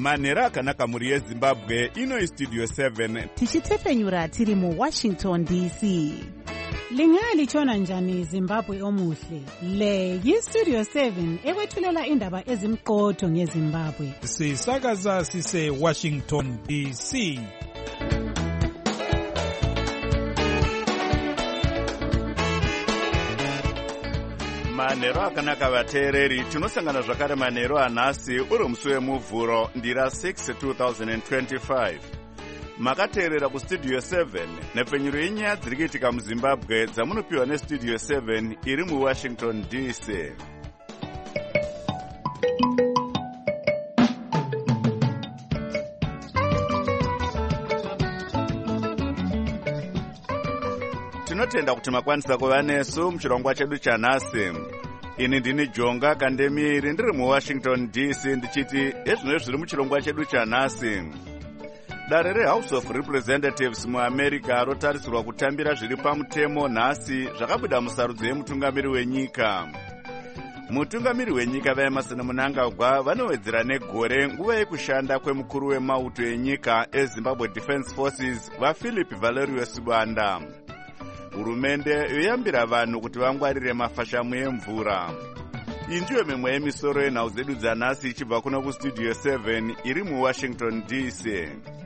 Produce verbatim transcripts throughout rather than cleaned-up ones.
manhero akanaka mhuri yezimbabwe. Ino Studio seven tichitefenyura tiri muWashington D C. Lingalitshona njani Zimbabwe omuhle? Le yiStudio seven ekwethulela indaba ezimqotho ngeZimbabwe. Sisakaza sise Washington D C. manhero akanaka vateereri, tinosangana zvakare manhero anhasi uri musi wemuvhuro ndira six two thousand twenty-five. Makateerera kuStudio seven nepfenyuro yenyaya dziri kuitika muZimbabwe dzamunopiwa neStudio seven iri muWashington D C. Tinotenda kuti makwanisa kuva nesu muchirongwa chedu chanhasi. Ini ndini Jonga Kandemiri ndiri muWashington D C ndichiti ezvino zviri muchirongwa chedu chanhasi. Dare reHouse of Representatives muAmerica rotarisirwa kutambira zviri pamutemo nhasi zvakabuda musarudzo yemutungamiri wenyika. Mutungamiri wenyika vaEmerson Mnangagwa vanowedzera negore nguva yekushanda kwemukuru wemauto enyika eZimbabwe Defence Forces vaPhilip Valerius Banda. Hurumende yoyambira vanhu kuti vangwarire mafashamu emvura. Iyi ndiyo mimwe yemisoro yenhau dzedu dzanhasi ichibva kuno kuStudio seven iri muWashington D C.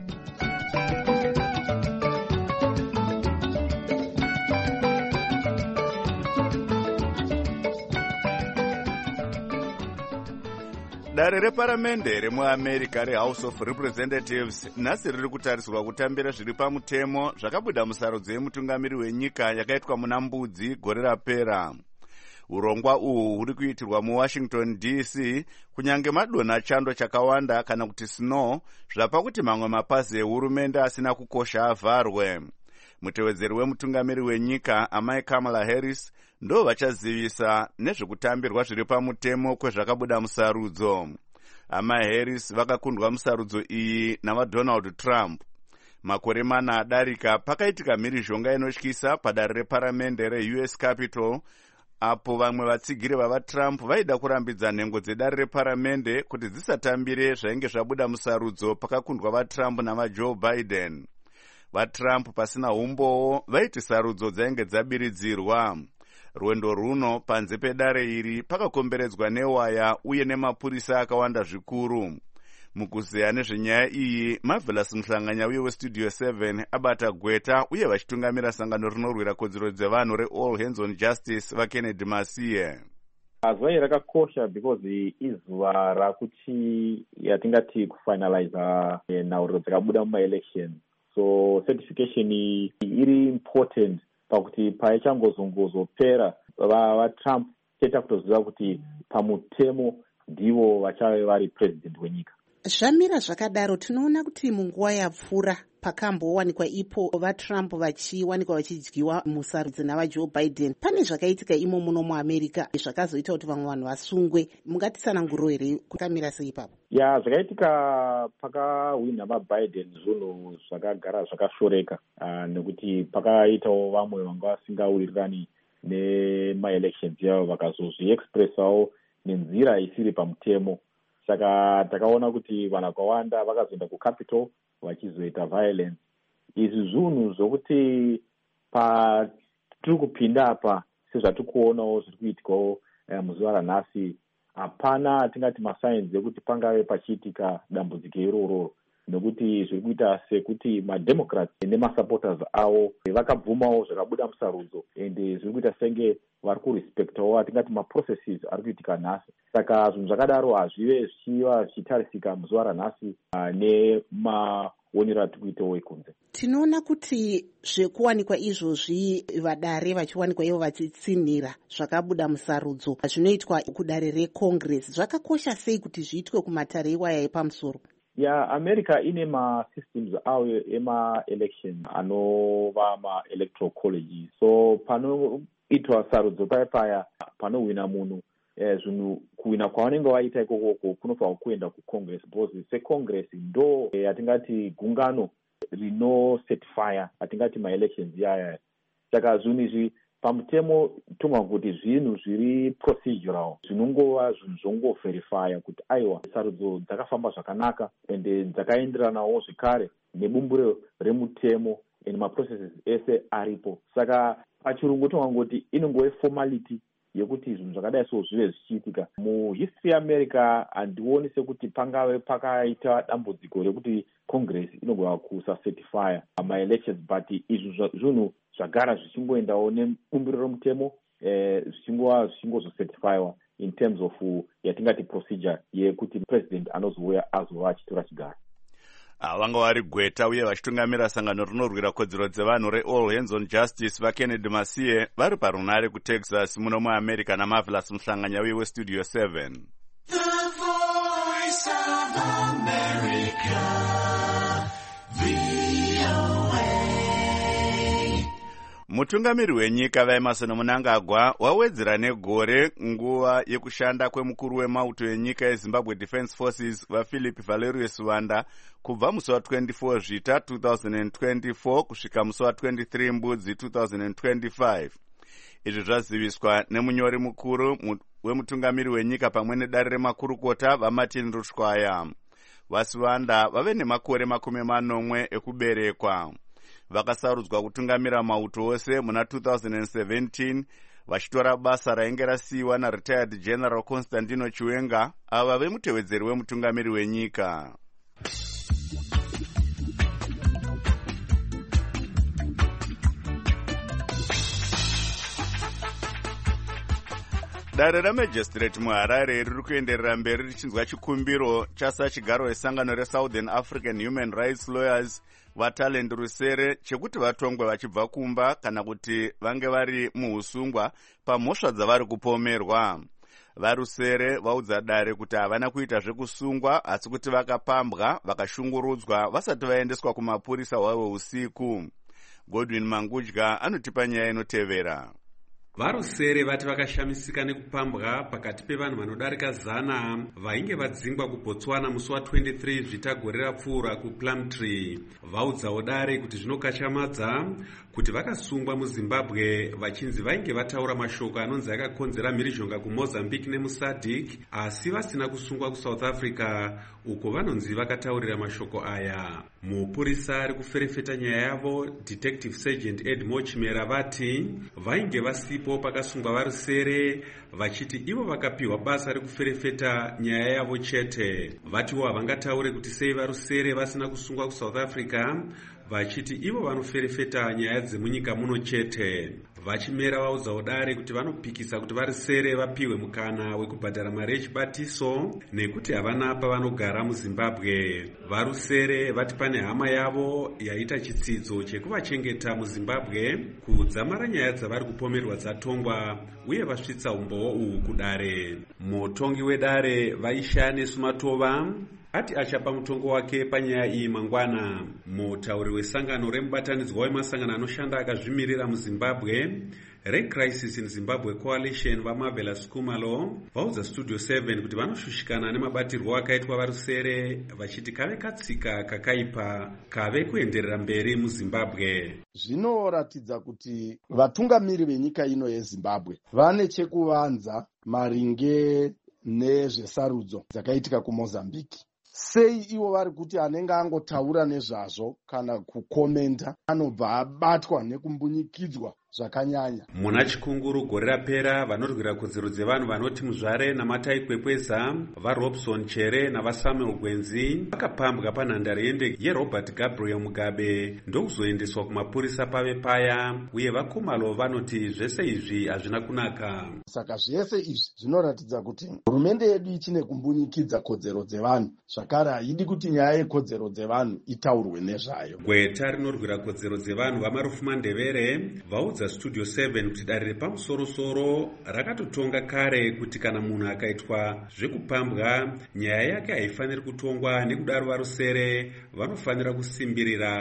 Dare reparamende remuAmerica reHouse of Representatives nhasi riri kutarisirwa kutambira zviri pamutemo zvakabuda musarudzo yemutungamiri wenyika yakaitwa muna Mbudzi gore rapera. Urongwa uhu huri kuitirwa muWashington D C kunyange madonha chando chakawanda kana kuti snow zvapa kuti mamwe mapazi ehurumende asina kukosha avharwe. Mutevedzeri wemutungamiri wenyika amai Kamala Harris ndo vachazivisa nezvekutambirwa zviri pamutemo kwezvakabuda musarudzo. Amai Harris vakakundwa musarudzo iyi navaDonald Trump. Makore mana adarika pakaitika mhirizhonga inotyisa padare reparamende reU S Capitol apo vamwe vatsigiri vavaTrump vaida kurambidza nhengo dzedare reparamende kuti dzisatambire zvainge zvabuda musarudzo pakakundwa vaTrump navaJoe Biden. VaTrump pasina umbowo vaiti sarudzo dzainge dzabiridzirwa. Rwendo runo panze pedare iri pakakomberedzwa newaya uye nemapurisa akawanda zvikuru. Mukuzeya nezvenyaya iyi, Marvelous Mhlanganya uye weStudio seven abata gweta uye vachitungamira sangano rinorwira kodzero dzevanhu reAll Hands on Justice vaKennedy Masiye. Zuva iri rakakosha because izuva rakuti yatingati kufinalize nhauriro dzakabuda mumaelection. So certification iri important pakuti paichangozongozopera vaTrump cheta kutoziva kuti pamutemo ndivo vachave vari president wenyika. Zvamira zvakadaro tinoona kuti munguva yapfuura pakambowanikwa ipo vaTrump vachiwanikwa vachidyiwa musarudzo navaJoe Biden. Pane zvakaitika imo muno muAmerica zvakazoita kuti vamwe vanhu vasungwe. Mungatitsananguriro here kukamira sei ipapo? Ya, zvakaitika pakahwina vaBiden zvinhu zvakagara zvakashoreka uh, nekuti pakaitawo vamwe vanga vasingawirirani nemaelections yavo vakazozviexpressawo nenzira isiri pamutemo. Saka takaona kuti vanhu vakawanda vakazoenda kuCapitol vachizoita violence. Izvi zvinhu zvokuti patiri kupinda apa sezvatiri kuonawo zviri kuitikawo eh, muzuva ranhasi hapana atingati masigns ekuti pangave pachiitika dambudziko iroro, nekuti zviri kuita sekuti mademocrats nemasupporters avo vakabvumawo zvakabuda musarudzo ende zviri kuita senge vari kurespectawo atingati maprocesses ari kuitika nhasi. Saka zvinhu zvakadaro hazvive zvichiva zvichitarisika muzuva ranhasi uh, nemaonero atiri kuitawo ekunze. Tinoona kuti zvekuwanikwa izvozvi vadare vachiwanikwa ivo vachitsinhira zvakabuda musarudzo zvinoitwa kudare reCongress zvakakosha sei kuti zviitwe kumatare iwaya yepamusoro? Ya, America ine ma-systems awo ema-election anova ma-electoral colleges. So panoitwa sarudzo paya paya panohwina munhu eh, zvinhu kuhwina kwavanenge vaita ikoko kunofanirwa kuenda kuCongress because seCongress ndo eh, atingati gungano rinocertifya atingati ma-elections yaya. Saka zvinhu izvi pamutemo tuma kuti zvinhu zviri procedural zvinongova zvinhu zvongoverifya kuti aiwa sarudzo dzakafamba zvakanaka ende dzakaenderanawo zvekare nebumbiro remutemo ende maprocesses ese aripo. Saka pachirungu tongangoti inongove formality yekuti zvinhu zvakadai so zvive zvichiitika. Muhistory yeAmerica handioni sekuti pangave pakaita dambudziko rekuti Congress inogona kusacertifya ma-elections, but izvi zvinhu zvagara zvichingoendawo nebumbiro remutemo zvichingova zvichingozocertifywa in terms of yatingati procedure yekuti president anozouya azova achitora chigaro. Vanga vari gweta uye vachitungamira sangano rinorwira kodzero dzevanhu reAll Hands on Justice vaKennedy Masiye vari parunare kuTexas muno muAmerica naMarvelous Muhlanganya uye weStudio seven. The Voice of America, V O A. Mutungamiri wenyika vaEmmerson Mnangagwa wawedzera negore nguva yekushanda kwemukuru wemauto enyika yeZimbabwe Defence Forces vaPhilip Valerius Wanda kubva musi wa24 Zvita two thousand twenty-four kusvika musi wa23 Mbudzi two thousand twenty-five. Izvi zvaziviswa nemunyori mukuru wemutungamiri wenyika pamwe nedare remakurukota vaMartin Rushkwaya. VaSiwanda vave nemakore makumi manomwe ekuberekwa. Vakasarudzwa kutungamira mauto ose muna two thousand seventeen vachitora basa rainge rasiyiwa naRetired General Constantino Chiwenga ava vemutevedzeri wemutungamiri wenyika. Dare ramajistrate muHarare riri kuenderera mberi richinzwa chikumbiro chasachigaro wesangano reSouthern African Human Rights Lawyers vaTalent Rusere chekuti vatongwe vachibva kumba kana kuti vange vari muhusungwa pamhosva dzavari kupomerwa. VaRusere vaudza dare kuti havana kuita zvekusungwa asi kuti vakapambwa vakashungurudzwa vasati vaendeswa kumapurisa hwavo usiku. Godwin Mangudya anotipa nyaya inotevera. VaRusere vati vakashamisika nekupambwa pakati pevanhu vanodarika zana vainge vadzingwa kuBotswana musi wa23 Zvita gore rapfuura kuPlumtree. Vaudzawo dare kuti zvinokashamadza kuti vakasungwa muZimbabwe vachinzi vainge vataura mashoko anonzi akakonzera mhirizhonga kuMozambique nemuSADC asi vasina kusungwa kuSouth Africa uko vanonzi vakataurira mashoko aya. Mupurisa ari kuferefeta nyaya yavo Detective Sergeant Ed Mochimera vati vainge vasipo pakasungwa VaRusere vachiti ivo vakapiwa basa rekuferefeta nyaya yavo chete. Vatiwo havangataure kuti sei VaRusere vasina kusungwa kuSouth Africa vachiti ivo vanoferefeta nyaya dzemunyika muno chete. Vachimera vaudzawo dare kuti vanopikisa kuti VaRusere vapiwe mukana wekubhadhara mari yechibatiso nekuti havana pavanogara muZimbabwe. VaRusere vati pane hama yavo yaita chitsidzo chekuvachengeta muZimbabwe kudzamara nyaya dzavari kupomerwa dzatongwa uye vasvitsa umbowo uhu kudare. Mutongi wedare Vaishane Sumatova ati achapa mutongo wake panyaya iyi mangwana. Mutauri wesangano remubatanidzwa wemasangano anoshanda akazvimirira muZimbabwe Red Crisis in Zimbabwe Coalition vaMarvelous Kumalo vaudza Studio seven kuti vanoshushikana nemabatirwo akaitwa VaRusere vachiti kave katsika kakaipa kave kuenderera mberi muZimbabwe. Zvinoratidza kuti vatungamiri venyika ino yeZimbabwe vane chekuvanza maringe nezvesarudzo dzakaitika kuMozambique. Sei ivo vari kuti anenge angotaura nezvazvo kana kukomenda anobva abatwa nekumbunyikidzwa zvakanyanya. Muna chikunguru gore rapera vanorwira kodzero dzevanhu vanoti Muzvare naMatai Kwekweza, vaRobson Chere navaSamuel Gwenzi vakapambwa panhandare yendege yeRobert Gabriel Mugabe ndokuzoendeswa kumapurisa pave paya uye vaKumalo vanoti zvese izvi hazvina kunaka. Saka zvese izvi zvinoratidza kuti hurumende yedu ichine kumbunyikidza kodzero dzevanhu zvakare haidi kuti nyaya yekodzero dzevanhu itaurwe nezvayo. Gweta rinorwira kodzero dzevanhu vaMarufu Mandevere vaudza Studio seven kuti dare repamusoro-soro rakatotonga kare kuti kana munhu akaitwa zvekupambwa nyaya yake haifaniri kutongwa nekudaro VaRusere vanofanira kusimbirira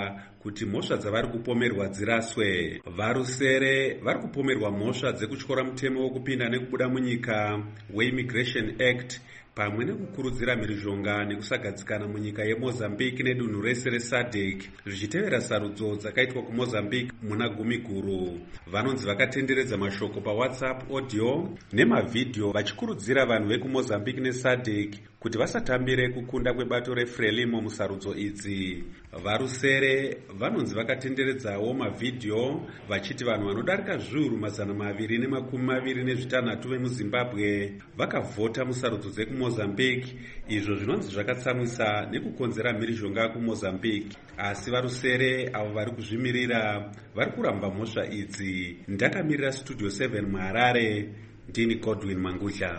kuti mhosva dzavari kupomerwa dziraswe. Varusere vari kupomerwa mhosva dzekutyora mutemo wokupinda nekubuda munyika weImmigration Act pamwe nekukurudzira mhirizhonga nekusagadzikana munyika yeMozambique nedunhu rese reSADC zvichitevera sarudzo dzakaitwa kuMozambique muna gumi guru. Vanonzi vakatenderedza mashoko paWhatsApp audio nemavhidhiyo vachikurudzira vanhu vekuMozambique neSADC kuti vasatambire kukunda kwebato reFrelimo musarudzo idzi. Varusere vanonzi vakatenderedzawo mavhidhiyo vachiti vanhu vanodarika zviuru mazana maviri nemakumi maviri nezvitanhatu vemuZimbabwe vakavhota musarudzo dzekuMozambique, izvo zvinonzi zvakatsamwisa nekukonzera mhirizhonga kuMozambique. Asi varusere avo vari kuzvimirira vari kuramba mhosva idzi. Ndakamirira Studio seven muHarare, ndini Godwin Mangudla.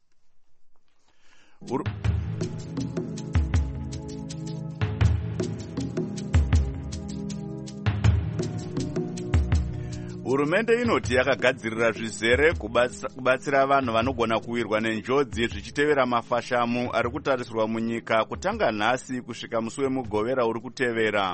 Ur Hurumende inoti yakagadzirira zvizere kubatsira vanhu vanogona kuwirwa nenjodzi zvichitevera mafashamu ari kutarisirwa munyika kutanga nhasi kusvika musi wemugovera uri kutevera.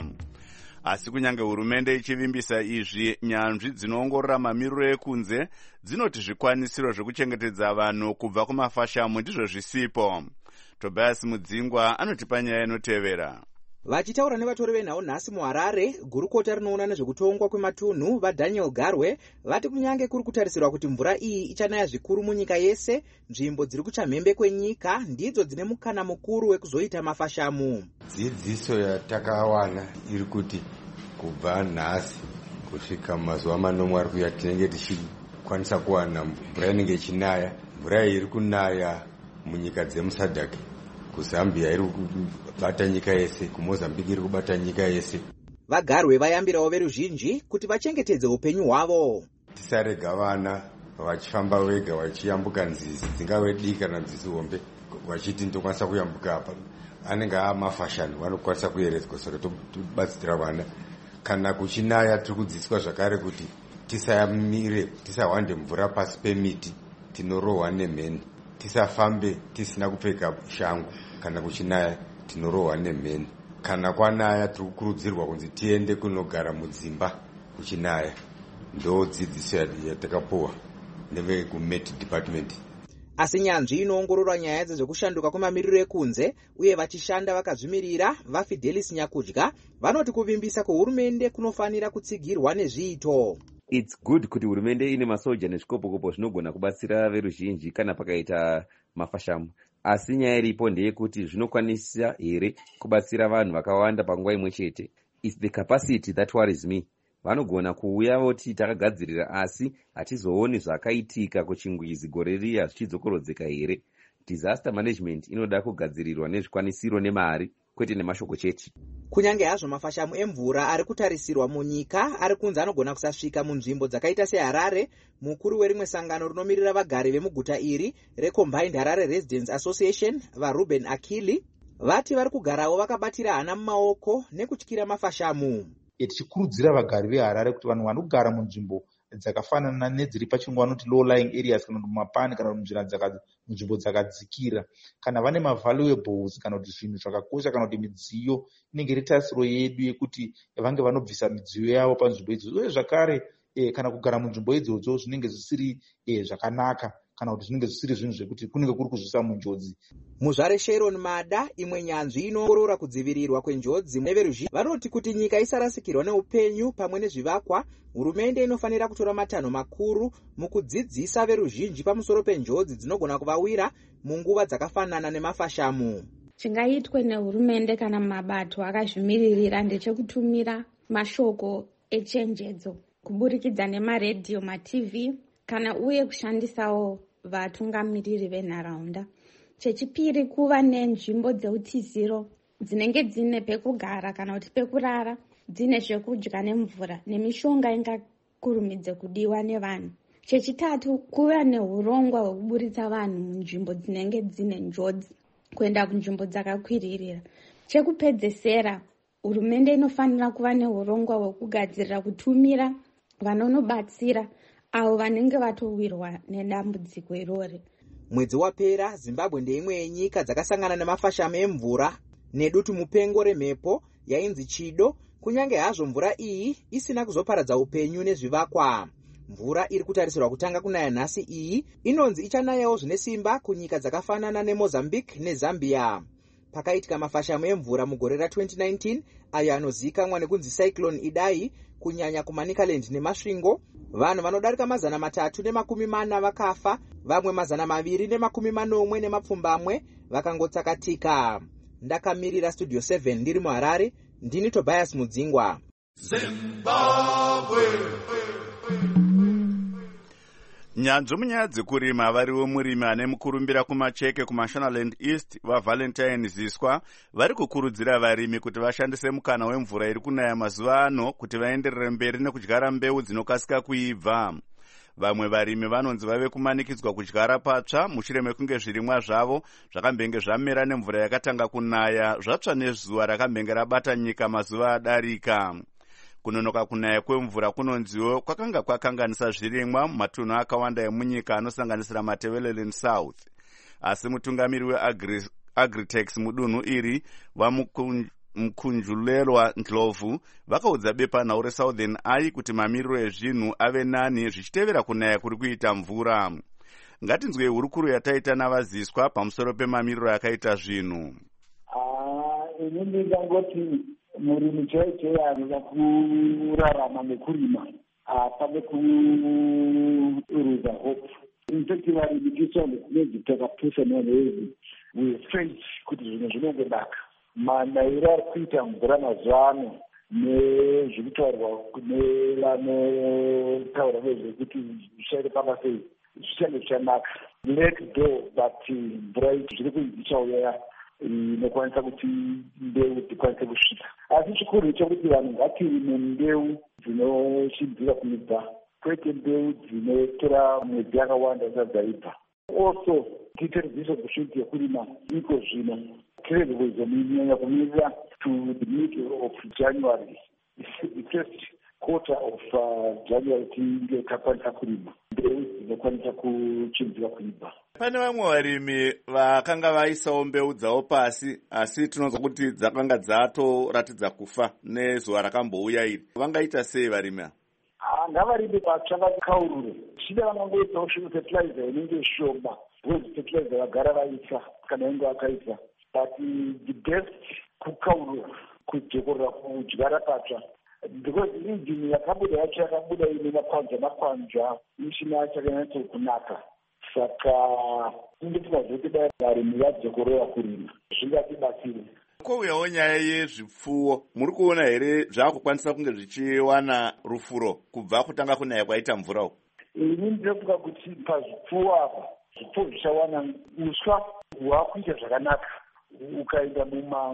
Asi kunyange hurumende ichivimbisa izvi, nyanzvi dzinoongorora mamiriro ekunze dzinoti zvikwanisiro zvekuchengetedza vanhu kubva kumafashamu ndizvo zvisipo. Tobias Mudzingwa anotipa nyaya inotevera. Vachitaura nevatori venhau nhasi muHarare, gurukota rinoona nezvekutongwa kwematunhu vaDaniel Garwe vati kunyange kuri kutarisirwa kuti mvura iyi ichanaya zvikuru munyika yese, nzvimbo dziri kuchamhembe kwenyika ndidzo dzine mukana mukuru wekuzoita mafashamu. Dzidziso yatakawana iri kuti kubva nhasi kusvika mazuva manomwe ari kuuya tinenge tichikwanisa kuwana mvura inenge ichinaya. Mvura iyi iri kunaya munyika dzemuSADC, kuZambia iri kubata nyika yese, kuMozambique iri kubata nyika yese. VaGarwe vayambirawo veruzhinji kuti vachengetedze upenyu hwavo. Tisarega vana vachifamba vega vachiyambuka nzizi dzingave diki kana nzizi hombe vachiti ndokwanisa kuyambuka apa. Anenge amafashani vanokwanisa kuyeredzwa, saka tobatsira vana. Kana kuchinaya tiri kudzidziswa zvakare kuti tisayamire, tisawande mvura pasi pemiti, tinorohwa nemheni. Tisafambe tisina kupfeka shangu kana kuchinaya, tinorohwa nemheni. Kana kwanaya tiri kukurudzirwa kunzi tiende kunogara mudzimba kuchinaya. Ndo dzidziso yatakapuwa nevekuMet Department. Asi nyanzvi inoongorora nyaya dzezvekushanduka kwemamiriro ekunze uye vachishanda vakazvimirira vaFidelis Nyakudya vanoti kuvimbisa kwehurumende kunofanira kutsigirwa nezviito. It's good kuti hurumende ine masoja nezvikopokopo zvinogona kubatsira veruzhinji kana pakaita mafashamu. Asi nyaya iripo ndeyekuti zvinokwanisa here kubatsira vanhu vakawanda panguva imwe chete. It's the capacity that worries me. Vanogona kuuya voti takagadzirira asi hatizooni zvakaitika kuchingwizi gore riya zvichidzokorodzeka here. Disaster management inoda kugadzirirwa nezvikwanisiro nemari, kwete nemashoko chete. Kunyange hazvo mafashamu emvura ari kutarisirwa munyika ari kunzi anogona kusasvika munzvimbo dzakaita seHarare, mukuru werimwe sangano rinomirira vagari vemuguta iri reCombined Harare Residents Association, vaRuben Akili, vati vari kugarawo vakabatira hana mumaoko nekutyira mafashamu. Tichikurudzira vagari veHarare kuti vanhu vanogara munzvimbo dzakafanana nedziri pachirungu vanoti low lying areas kana kuti mumapani kana munzvimbo dzakadzikira, kana vane mavaluables kana kuti zvinhu zvakakosha kana kuti midziyo inenge iri tarisiro yedu yekuti vange vanobvisa midziyo yavo panzvimbo idzodzo. Uye zvakare kana kugara munzvimbo idzodzo zvinenge zvisiri zvakanaka kana kuti zvinenge zvisiri zvinhu zvekuti kunenge kuri kuzvisa munjodzi. Muzvare Sharon Mada, imwe nyanzvi inoongorora kudzivirirwa kwenjodzi neveruzhinji, vanoti kuti nyika isarasikirwa neupenyu pamwe nezvivakwa, hurumende inofanira kutora matanho makuru mukudzidzisa veruzhinji pamusoro penjodzi dzinogona kuvawira munguva dzakafanana nemafashamu. Chingaitwe nehurumende kana mabato akazvimiririra ndechekutumira mashoko echenjedzo kuburikidza nemaredhiyo, maTV kana uye kushandisawo vatungamiriri venharaunda. Chechipiri, kuva nenzvimbo dzeutiziro dzinenge dzine pekugara kana kuti pekurara, dzine zvekudya nemvura nemishonga ingakurumidze kudiwa nevanhu. Chechitatu, kuva neurongwa hwekuburitsa vanhu munzvimbo dzinenge dzine njodzi kuenda kunzvimbo dzakakwiririra. Chekupedzesera, hurumende inofanira kuva neurongwa hwekugadzirira kutumira vanonobatsira avo vanenge vatowirwa nedambudziko irori. Mwedzi wapera, Zimbabwe ndeimwe yenyika dzakasangana nemafashamu emvura nedutu mupengo remhepo yainzi Chido kunyange hazvo mvura iyi isina kuzoparadza upenyu nezvivakwa. Mvura iri kutarisirwa kutanga kunaya nhasi iyi inonzi ichanayawo zvine simba kunyika dzakafanana neMozambique neZambia. Pakaitika mafashamu emvura mugore ra twenty nineteen ayo anozivikanwa nekunzi Cyclone Idai kunyanya kuManicaland neMasvingo, vanhu vanodarika mazana matatu nemakumi mana vakafa, vamwe mazana maviri nemakumi manomwe nemapfumbamwe vakangotsakatika. Ndakamirira Studio seven ndiri muHarare, ndini Tobias Mudzingwa. Zimbabwe. Nyanzvi munyaya dzekurima variwo murimi ane mukurumbira kumacheke kuMashonaland East vaValentine Ziswa vari kukurudzira varimi kuti vashandise mukana wemvura iri kunaya mazuva ano kuti vaenderere mberi nekudyara mbeu dzinokasika kuibva. Vamwe varimi vanonzi vave kumanikidzwa kudyara patsva mushure mekunge zvirimwa zvavo zvakambenge zvamera nemvura yakatanga kunaya zvatsva nezuva rakambenge rabata nyika mazuva adarika. Kunonoka kunaya kwemvura kunonziwo kwakanga kwakanganisa zvirimwa mumatunhu akawanda emunyika anosanganisira Matabeleland South. Asi mutungamiri weAgritex mudunhu iri vamukunjulelwa Ndlovu vakaudza bepanhau reSouthern Eye kuti mamiriro ezvinhu ave nani zvichitevera kunaya kuri kuita mvura. Ngatinzwei hurukuro yataita navaziswa pamusoro pemamiriro akaita zvinhu. Inini ndangoti murimi chaicho anoda kurarama nekurima apane kuruza hope. Infact varimi tisonge kunezi takapusha nenhezi wefaith kuti zvinhu zvinongodaka. Manayiro ari kuita mvura mazuva ano nezvirikutaurwa nevanotaura nezvekuti zvichaite pamba sei zvichange zvichanaka. Let go but mvura zviri kuichauya inokwanisa kuti mbeu dzikwanise kusvika. Asi chikuru chekuti vanhu ngatirime mbeu dzinoshidzira kuibva kwete mbeu dzinotora mwedzi yakawanda zvisati dzaibva. Also tiite redziso kusviti yekurima iko zvino tirege kuzominyanya kumirira to the middle of January, the first quarter of uh, January tinge takwanisa kurima mbeu dzinokwanisa kuchinzira kuibva. Pane vamwe varimi vakanga vaisawo mbeu dzavo pasi asi tinonzwa kuti dzakanga dzatoratidza kufa nezuva rakambouya iri. Vangaita sei varimi ava? Ngavarimi vatsva vakaurure chida vanangoitawo fertilizer inenge shoma because fertilizer vagara vaisa kana inge vakaisa, but the best kukaurura kudzokorera kudyara patsva because injini yakabuda yacho yakabuda ine makwanja makwanja isina chakanyatso kunaka. Saka indifuna kuti dai varimi vadzokorera kurima zvingatibatsire. Kwouyawo nyaya yezvipfuwo, muri kuona here zvakukwanisa kunge zvichiwana rufuro kubva kutanga kunaya kwaita mvura uku? Ini ndinofunga kuti pazvipfuwo apa zvipfuwo zvichawana uswa hwakuita zvakanaka. Ukaenda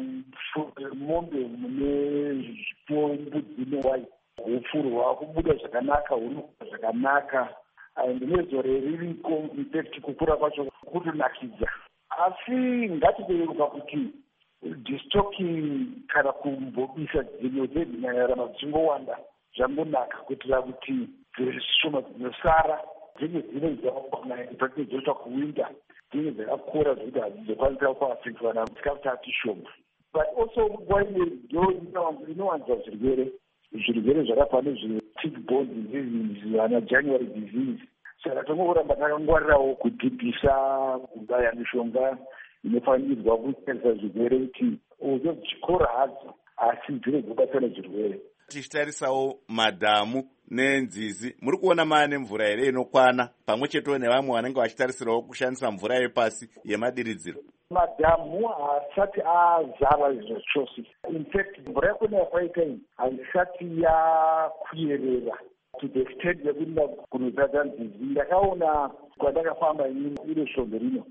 mumamombe mune zvipfuwo mbudzi newai ufuru hwakubuda zvakanaka, hunokuda zvakanaka and nezore ririko infact kukura kwacho kutonakidza. Asi ngatiberuka kuti distocking kana kumbobisa dzimwe dzedzinanyarama dzichingowanda zvangonaka kuitira kuti dzishoma dzinosara dzinge dzine dzakakwana infact dzoita kuwinda dzinge dzakakura zvekuti hadzizokwanisa kuafekta vana dzikakuti atishoma. But also nguva ine ndo inowanza zvirwere zvirwere zvakafanana nezvetick-borne diseases ana January disease. Saka tongoramba takangwarirawo kudhibhisa kubaya mishonga inofanirwa kutarisa zvirwere kuti uzo dzichikora hadzo asi dzine dzobatsana zvirwere. Tichitarisawo madhamu nenzizi, muri kuona maane mvura here inokwana pamwe chetewo nevamwe vanenge vachitarisirawo kushandisa mvura yepasi yemadiridziro? Madhamu haasati azara izvo chose. Infact mvura yakunaya kwaita iyi haisati yakuyerera to the extent yekuenda kunozadza nzizi. Ndakaona kwandakafamba inini iro shombe rino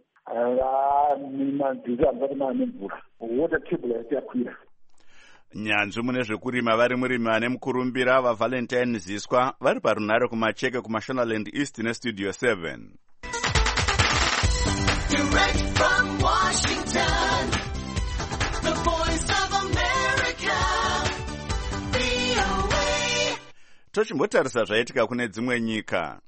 manzizi hamusati maane mvura, water table haisati yakwira. Nyanzvi mune zvekurima vari murimi ane mukurumbira vaValentine Ziswa vari parunhare kumacheke kuMashonaland East neStudio seven. Direct from Washington, the voice of America, V O A. Tochimbotarisa zvaitika kune dzimwe nyika.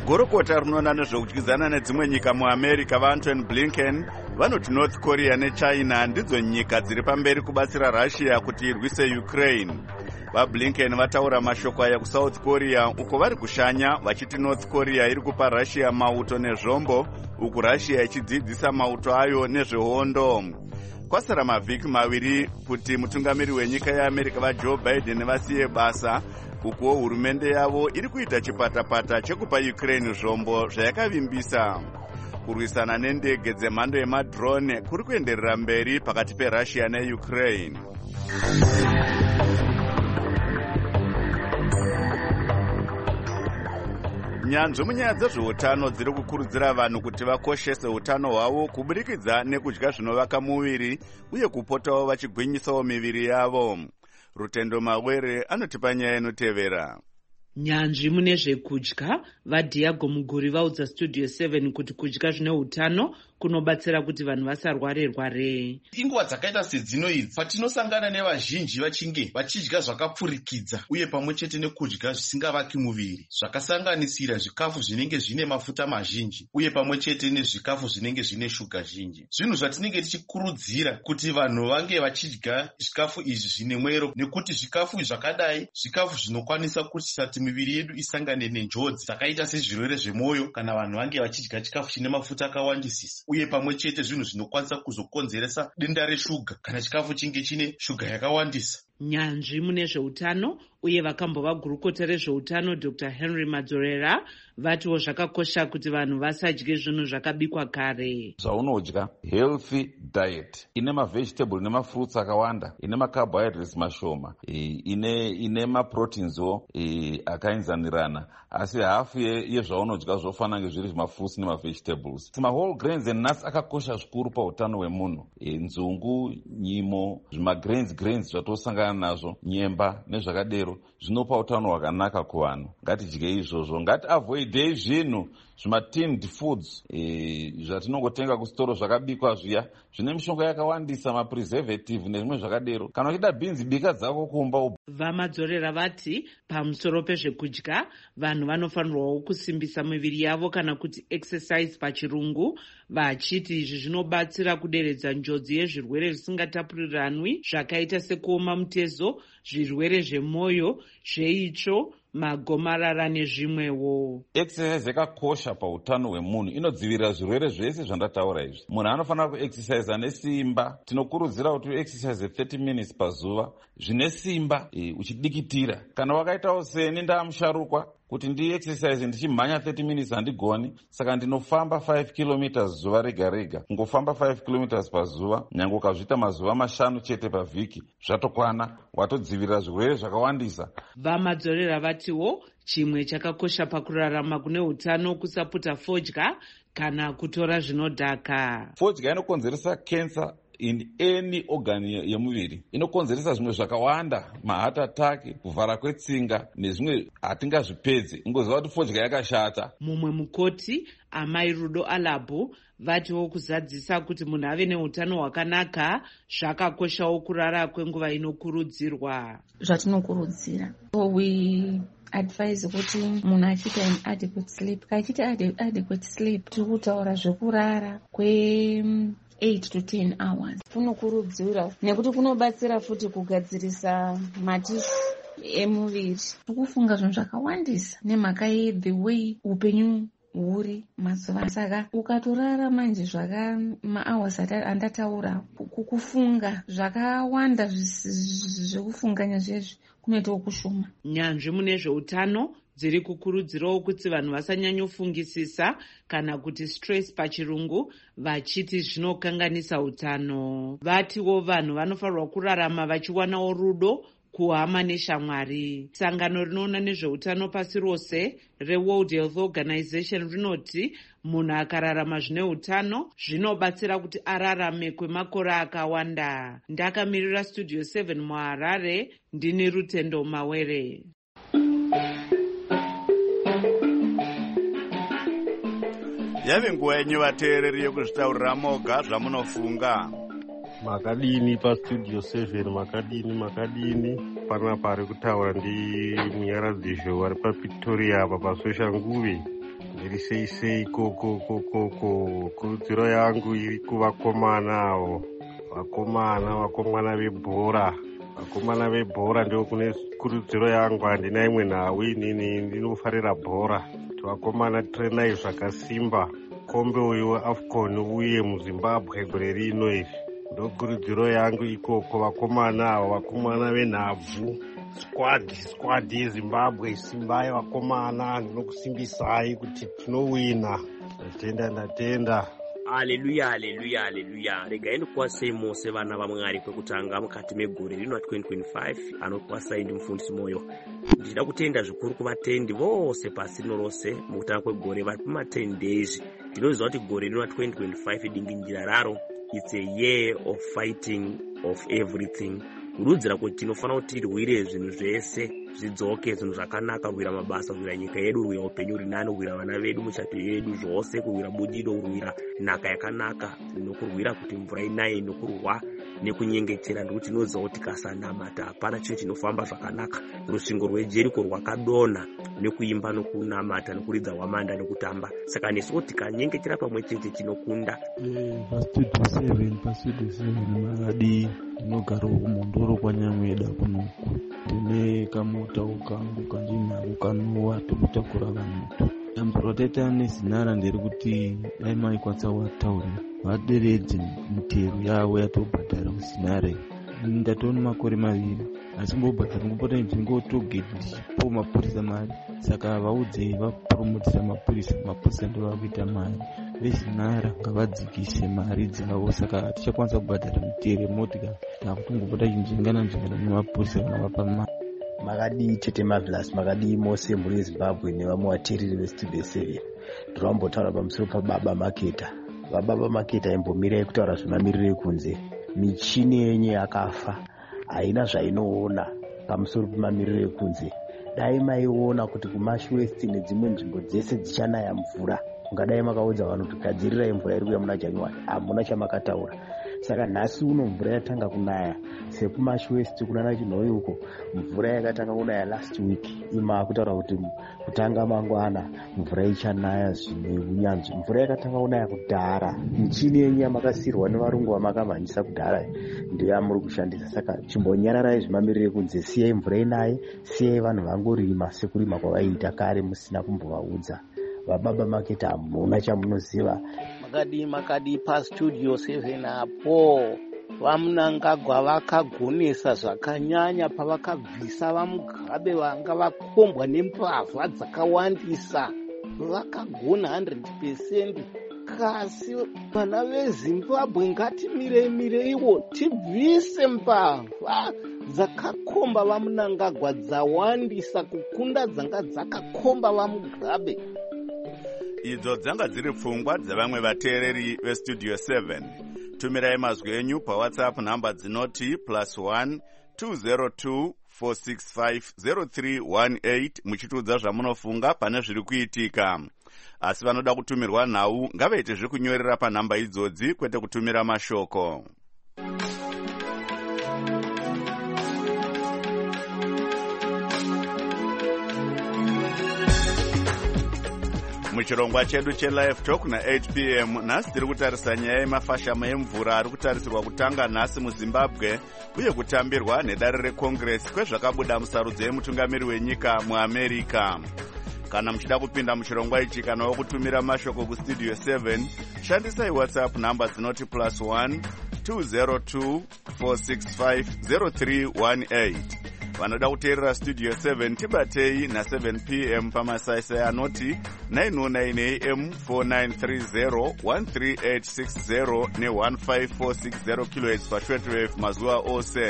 gorokota rinoona nezvekutyizana nedzimwe nyika muamerica vaantony blinken vanoti north korea nechina ndidzo nyika dziri pamberi kubatsira russia kuti irwise ukraine. vablinken vataura mashoko aya kusouth korea uko vari kushanya vachiti north korea iri kupa russia mauto nezvombo uku russia ichidzidzisa mauto ayo nezvehondo. kwasara mavhiki maviri kuti mutungamiri wenyika yeamerica vajoe biden vasiye basa, ukuwo hurumende yavo iri kuita chipatapata chekupa ukraine zvombo zvayakavimbisa. kurwisana nendege dzemhando yemadrone kuri kuenderera mberi pakati perussia neukraine. nyanzvi munyaya dzezveutano dziri kukurudzira vanhu kuti vakoshese utano hwavo kuburikidza nekudya zvinovaka muviri uye kupotawo vachigwinyisawo miviri yavo. Rutendo Mawere anotipa nyaya inotevera. nyanzvi mune zvekudya vadhiago muguri vaudza studio seven kuti kudya zvine utano kunobatsira kuti vanhu vasarware rware. Inguva dzakaita sedzino idzi patinosangana nevazhinji vachinge vachidya zvakapfurikidza uye pamwe chete nekudya zvisingavaki muviri, zvakasanganisira zvikafu zvinenge zvine mafuta mazhinji uye pamwe chete nezvikafu zvinenge zvine shuga zhinji. Zvinhu zvatinenge tichikurudzira kuti vanhu vange vachidya zvikafu izvi zvine mwero, nekuti zvikafu zvakadai zvikafu zvinokwanisa kuti miviri yedu isangane nenjodzi dzakaita sezvirwere zvemwoyo kana vanhu vange vachidya chikafu chine mafuta akawandisisa, uye pamwe chete zvinhu zvinokwanisa kuzokonzeresa denda reshuga kana chikafu chinge chine shuga yakawandisa. Nyanzvi mune zveutano uye vakambova gurukota rezveutano Dr Henry Madzorera vatiwo zvakakosha kuti vanhu vasadye zvinhu zvakabikwa kare. Zvaunodya healthy diet ine mavegetable nemafruits akawanda, ine macarbohydrates mashoma, ine ine maproteinso akainzanirana, asi hafu yezvaunodya zvofanira kunge zviri mafruits nemavegetables. Ma-whole grains and nuts akakosha zvikuru pautano hwemunhu. Nzungu, nyimo, zvimagrains grains zvatosangana nazvo, nyemba nezvakadero zvinopa utano hwakanaka kuvanhu. Ngatidye izvozvo, ngati avoidei zvinhu zvimatinned foods zvatinongotenga kusitoro zvakabikwa zviya zvine mishonga yakawandisa, mapreservative nezvimwe zvakadero. Kana uchida bhinzi bika dzako kumba. Vamadzorera vati pamusoro pezvekudya vanhu vanofanirwawo kusimbisa miviri yavo kana kuti exercise pachirungu, vachiti izvi zvinobatsira kuderedza njodzi yezvirwere zvisingatapuriranwi zvakaita sekuoma mutezo, zvirwere zvemwoyo, zveitsvo, magomarara nezvimwewo. Exercise yakakosha pautano hwemunhu, inodzivirira zvirwere zvese zvandataura izvi. Munhu anofanira kuexercise nesimba. Tinokurudzira kuti uexercise thirty minutes pazuva zvine simba, e, uchidikitira. Kana wakaitawo seni ndamusharukwa kuti ndi exercise ndichimhanya thirty minutes handigoni, saka ndinofamba five kilometers zuva rega rega. Ngofamba five kilometers pazuva, nyange ukazviita mazuva mashanu chete pavhiki, zvatokwana, watodzivirira zvirwere zvakawandisa. Vamadzorera vatiwo chimwe chakakosha pakurarama kune utano kusaputa fodya kana kutora zvinodhaka. Fodya inokonzeresa cancer in any organ yemuviri, inokonzeresa zvimwe zvakawanda, maheart attack, kuvhara kwetsinga nezvimwe hatingazvipedze. Ngoziva kuti fodya yakashata. Mumwe mukoti Amai Rudo Alabo vatiwo kuzadzisa kuti munhu ave neutano hwakanaka zvakakoshawo kurara kwenguva inokurudzirwa. Zvatinokurudzira. So we advise kuti munhu achiita inadequate sleep. Kachiita adequate sleep tiri kutaura zvekurara kwe eight to ten hours. Kunokurudzira nekuti kunobatsira futi kugadzirisa matishu emuviri. Kufunga zvinhu zvakawandisa nemhaka ye the way upenyu huri mazuva. Saka ukatorara manje zvaka mahours andataura, kukufunga zvakawanda zvekufunganya zvezvi kunoitawo kushoma. Nyanzvi mune zveutano dziri kukurudzirawo kuti vanhu vasanyanyofungisisa kana kuti stress pachirungu, vachiti zvinokanganisa utano. Vatiwo vanhu vanofanirwa kurarama vachiwanawo rudo kuhama neshamwari. Sangano rinoona nezveutano pasi rose reWorld Health Organization rinoti munhu akararama zvine utano zvinobatsira kuti ararame kwemakore akawanda. Ndakamirira Studio seven muHarare, ndini Rutendo Mawere. Yave nguva yenyu vateereri yokuzvitaurira moga zvamunofunga. Makadini pastudio seven, makadini makadini panapa ari kutaura ndi Munyaradzi Zhou ari paPretoria apa pasosha nguve. ndiri sei sei koko kokoko. Kurudziro yangu iri kuvakomana avo, vakomana vakomana vebhora, vakomana vebhora ndio kune kurudziro yangu. Handina imwe nhau inini, ndinofarira bhora. Vakomana trenai zvakasimba kombe uyu weAfcon uye muZimbabwe gore rino. Izvi ndokurudziro yangu ikoko. Vakomana avo, vakomana venhabvu, squad squad yeZimbabwe, simbai vakomana, ndinokusimbisai kuti tinowina. Ndatenda ndatenda. Haleluya, haleluya, haleluya. Regai ndikwasei mose vana vaMwari kwekutanga mukati megore rino twenty twenty-five. Anokwasai ndi mufundisi Moyo. Ndichida kutenda zvikuru kuvatendi vose pasi rino rose mukutanga kwegore vari pama ten days. Ndinoziva kuti gore rino twenty twenty-five dinginjira raro, it's a year of fighting of everything. Kurudzira kuti tinofanira kuti tirwire zvinhu zvese zvidzoke, zvinhu zvakanaka, kurwira mabasa, kurwira nyika yedu, kurwira upenyu rinani, kurwira vana vedu, muchato yedu, zvose, kurwira budido, kurwira nhaka yakanaka, nokurwira kuti mvura inaye, nokurwa nekunyengetera. Ndikuti tinoziva kuti kasanamata hapana chinhu chinofamba zvakanaka. Rusvingo rweJeriko rwakadonha nekuimba, nokunamata, nokuridza hwamanda, nokutamba. Saka nesu kuti tikanyengetera pamwe chete tinokunda. Pastudio seven, pastudio seven makadi ndinogara kumondoro kwanyamweda kunoku. Ndine kamota kangu kanjinako kanowa tokutakura vanhu. Damburateta nezinara ndiri kuti dai maikwanisa wataura vaderedze mitero yavo yatobhadhara kuzinare. Ndatona makore maviri asi mbobhadhara ngopota ndingotogeti ndichipo mapurisa mari. Saka vaudze vapromotisa mapurisa, mapurisa ndo vakuita mari. Vezinara ngavadzikise mari dzavo, saka tichakwanisa kubhadhara mitero yemotika. Takutongopota chinjingana njingana nemapurisa kana vapa mari. Makadi Tete Marvelous, makadi mose muri Zimbabwe nevamwe vateereri veStudio seven. Tirambotaura pamusoro paBaba Maketa. Baba Maketa imbomirai kutaura zvemamiriro ekunze. Michini yenye yakafa, haina zvainoona pamusoro pemamiriro ekunze. Dai maiona kuti kuMash West nedzimwe nzvimbo dzese dzichanaya mvura, ungadai makaudza vanhu kuti gadzirirai mvura iri kuuya muna January. Hamuna chamakataura. Saka nhasi uno mvura yatanga kunaya sekuMash West kunana Chinhoyi uko, mvura yakatanga kunaya last week. Ima kutaura kuti kutanga mangwana mvura ichanaya zvine unyanzvi. Mvura yakatanga kunaya kudhara. Michini yenyu yamakasirwa nevarungu vamakamhanyisa kudhara ndiyo yamuri kushandisa. Saka chimbonyararai zvemamiriro ekunze, siyai mvura inaye, siyai vanhu vangorima sekurima kwavaiita kare musina kumbovaudza. Vababa Maketa hamuna chamunoziva. Makadi makadi paStudio seven apo vaMnangagwa vakagonesa zvakanyanya pavakabvisa vaMugabe vanga vakombwa nembavha dzakawandisa. Vakagona one hundred percent. Kasi vana veZimbabwe ngatimireiwo tibvise mbavha dzakakomba vaMnangagwa dzawandisa kukunda dzanga dzakakomba vaMugabe. Idzo dzanga dziri pfungwa dzavamwe vateereri veStudio seven. Tumirai mazwi enyu paWhatsApp namba dzinoti plus one two zero two four six five zero three one eight muchitiudza zvamunofunga pane zviri kuitika. Asi vanoda kutumirwa nhau ngavaite zvekunyorera panhamba idzodzi kwete kutumira mashoko. Muchirongwa chedu cheLive Talk na eight p m nhasi tiri kutarisa nyaya yemafashamo emvura ari kutarisirwa kutanga nhasi muZimbabwe uye kutambirwa nedare reCongress kwezvakabuda musarudzo yemutungamiri wenyika muAmerica. Kana muchida kupinda muchirongwa ichi kana kutumira mashoko kuStudio seven, shandisai WhatsApp namba dzinoti plus one two zero two four six five zero three one eight. Vanoda kuteerera Studio seven tibatei na seven p m pamasaisai anoti nine oh nine a m four nine three zero one three eight six zero ne one five four six zero kilohertz pashortwave mazuva ose.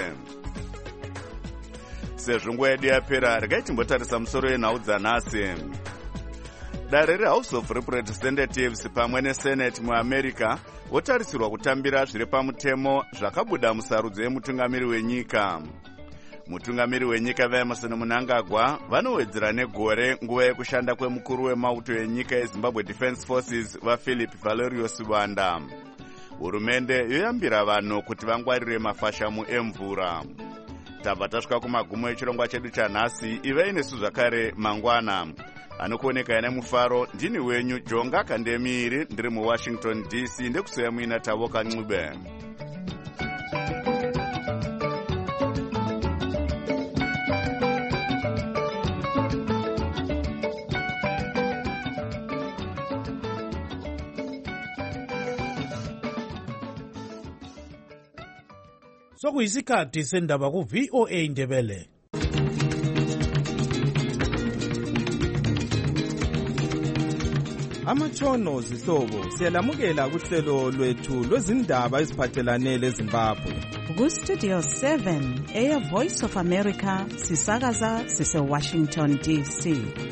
Sezvo nguva yedu yapera, regai timbotarisa musoro yenhau dzanhasi. Dare reHouse of Representatives pamwe neSenate muAmerica votarisirwa kutambira zviri pamutemo zvakabuda musarudzo yemutungamiri wenyika. Mutungamiri wenyika vaEmerson Mnangagwa vanowedzera negore nguva yekushanda kwemukuru wemauto enyika yeZimbabwe Defence Forces vaPhilip Valerius Wanda. Hurumende yoyambira vanhu kuti vangwarire mafashamu emvura. Tabva tasvika kumagumo echirongwa chedu chanhasi. Ivai nesu zvakare mangwana. anokuoneka yana mufaro. Ndini wenyu Jonga Kandemiri, ndiri muWashington D C. Ndekusoya muina Tavoka Ncube. Sokuyisikhathi sendaba ku V O A Ndebele. Amatshono zihlobo siyalamukela kuhlelo lwethu lwezindaba eziphathelane leZimbabwe. Ku Studio seven Air Voice of America sisakaza sise Washington D C.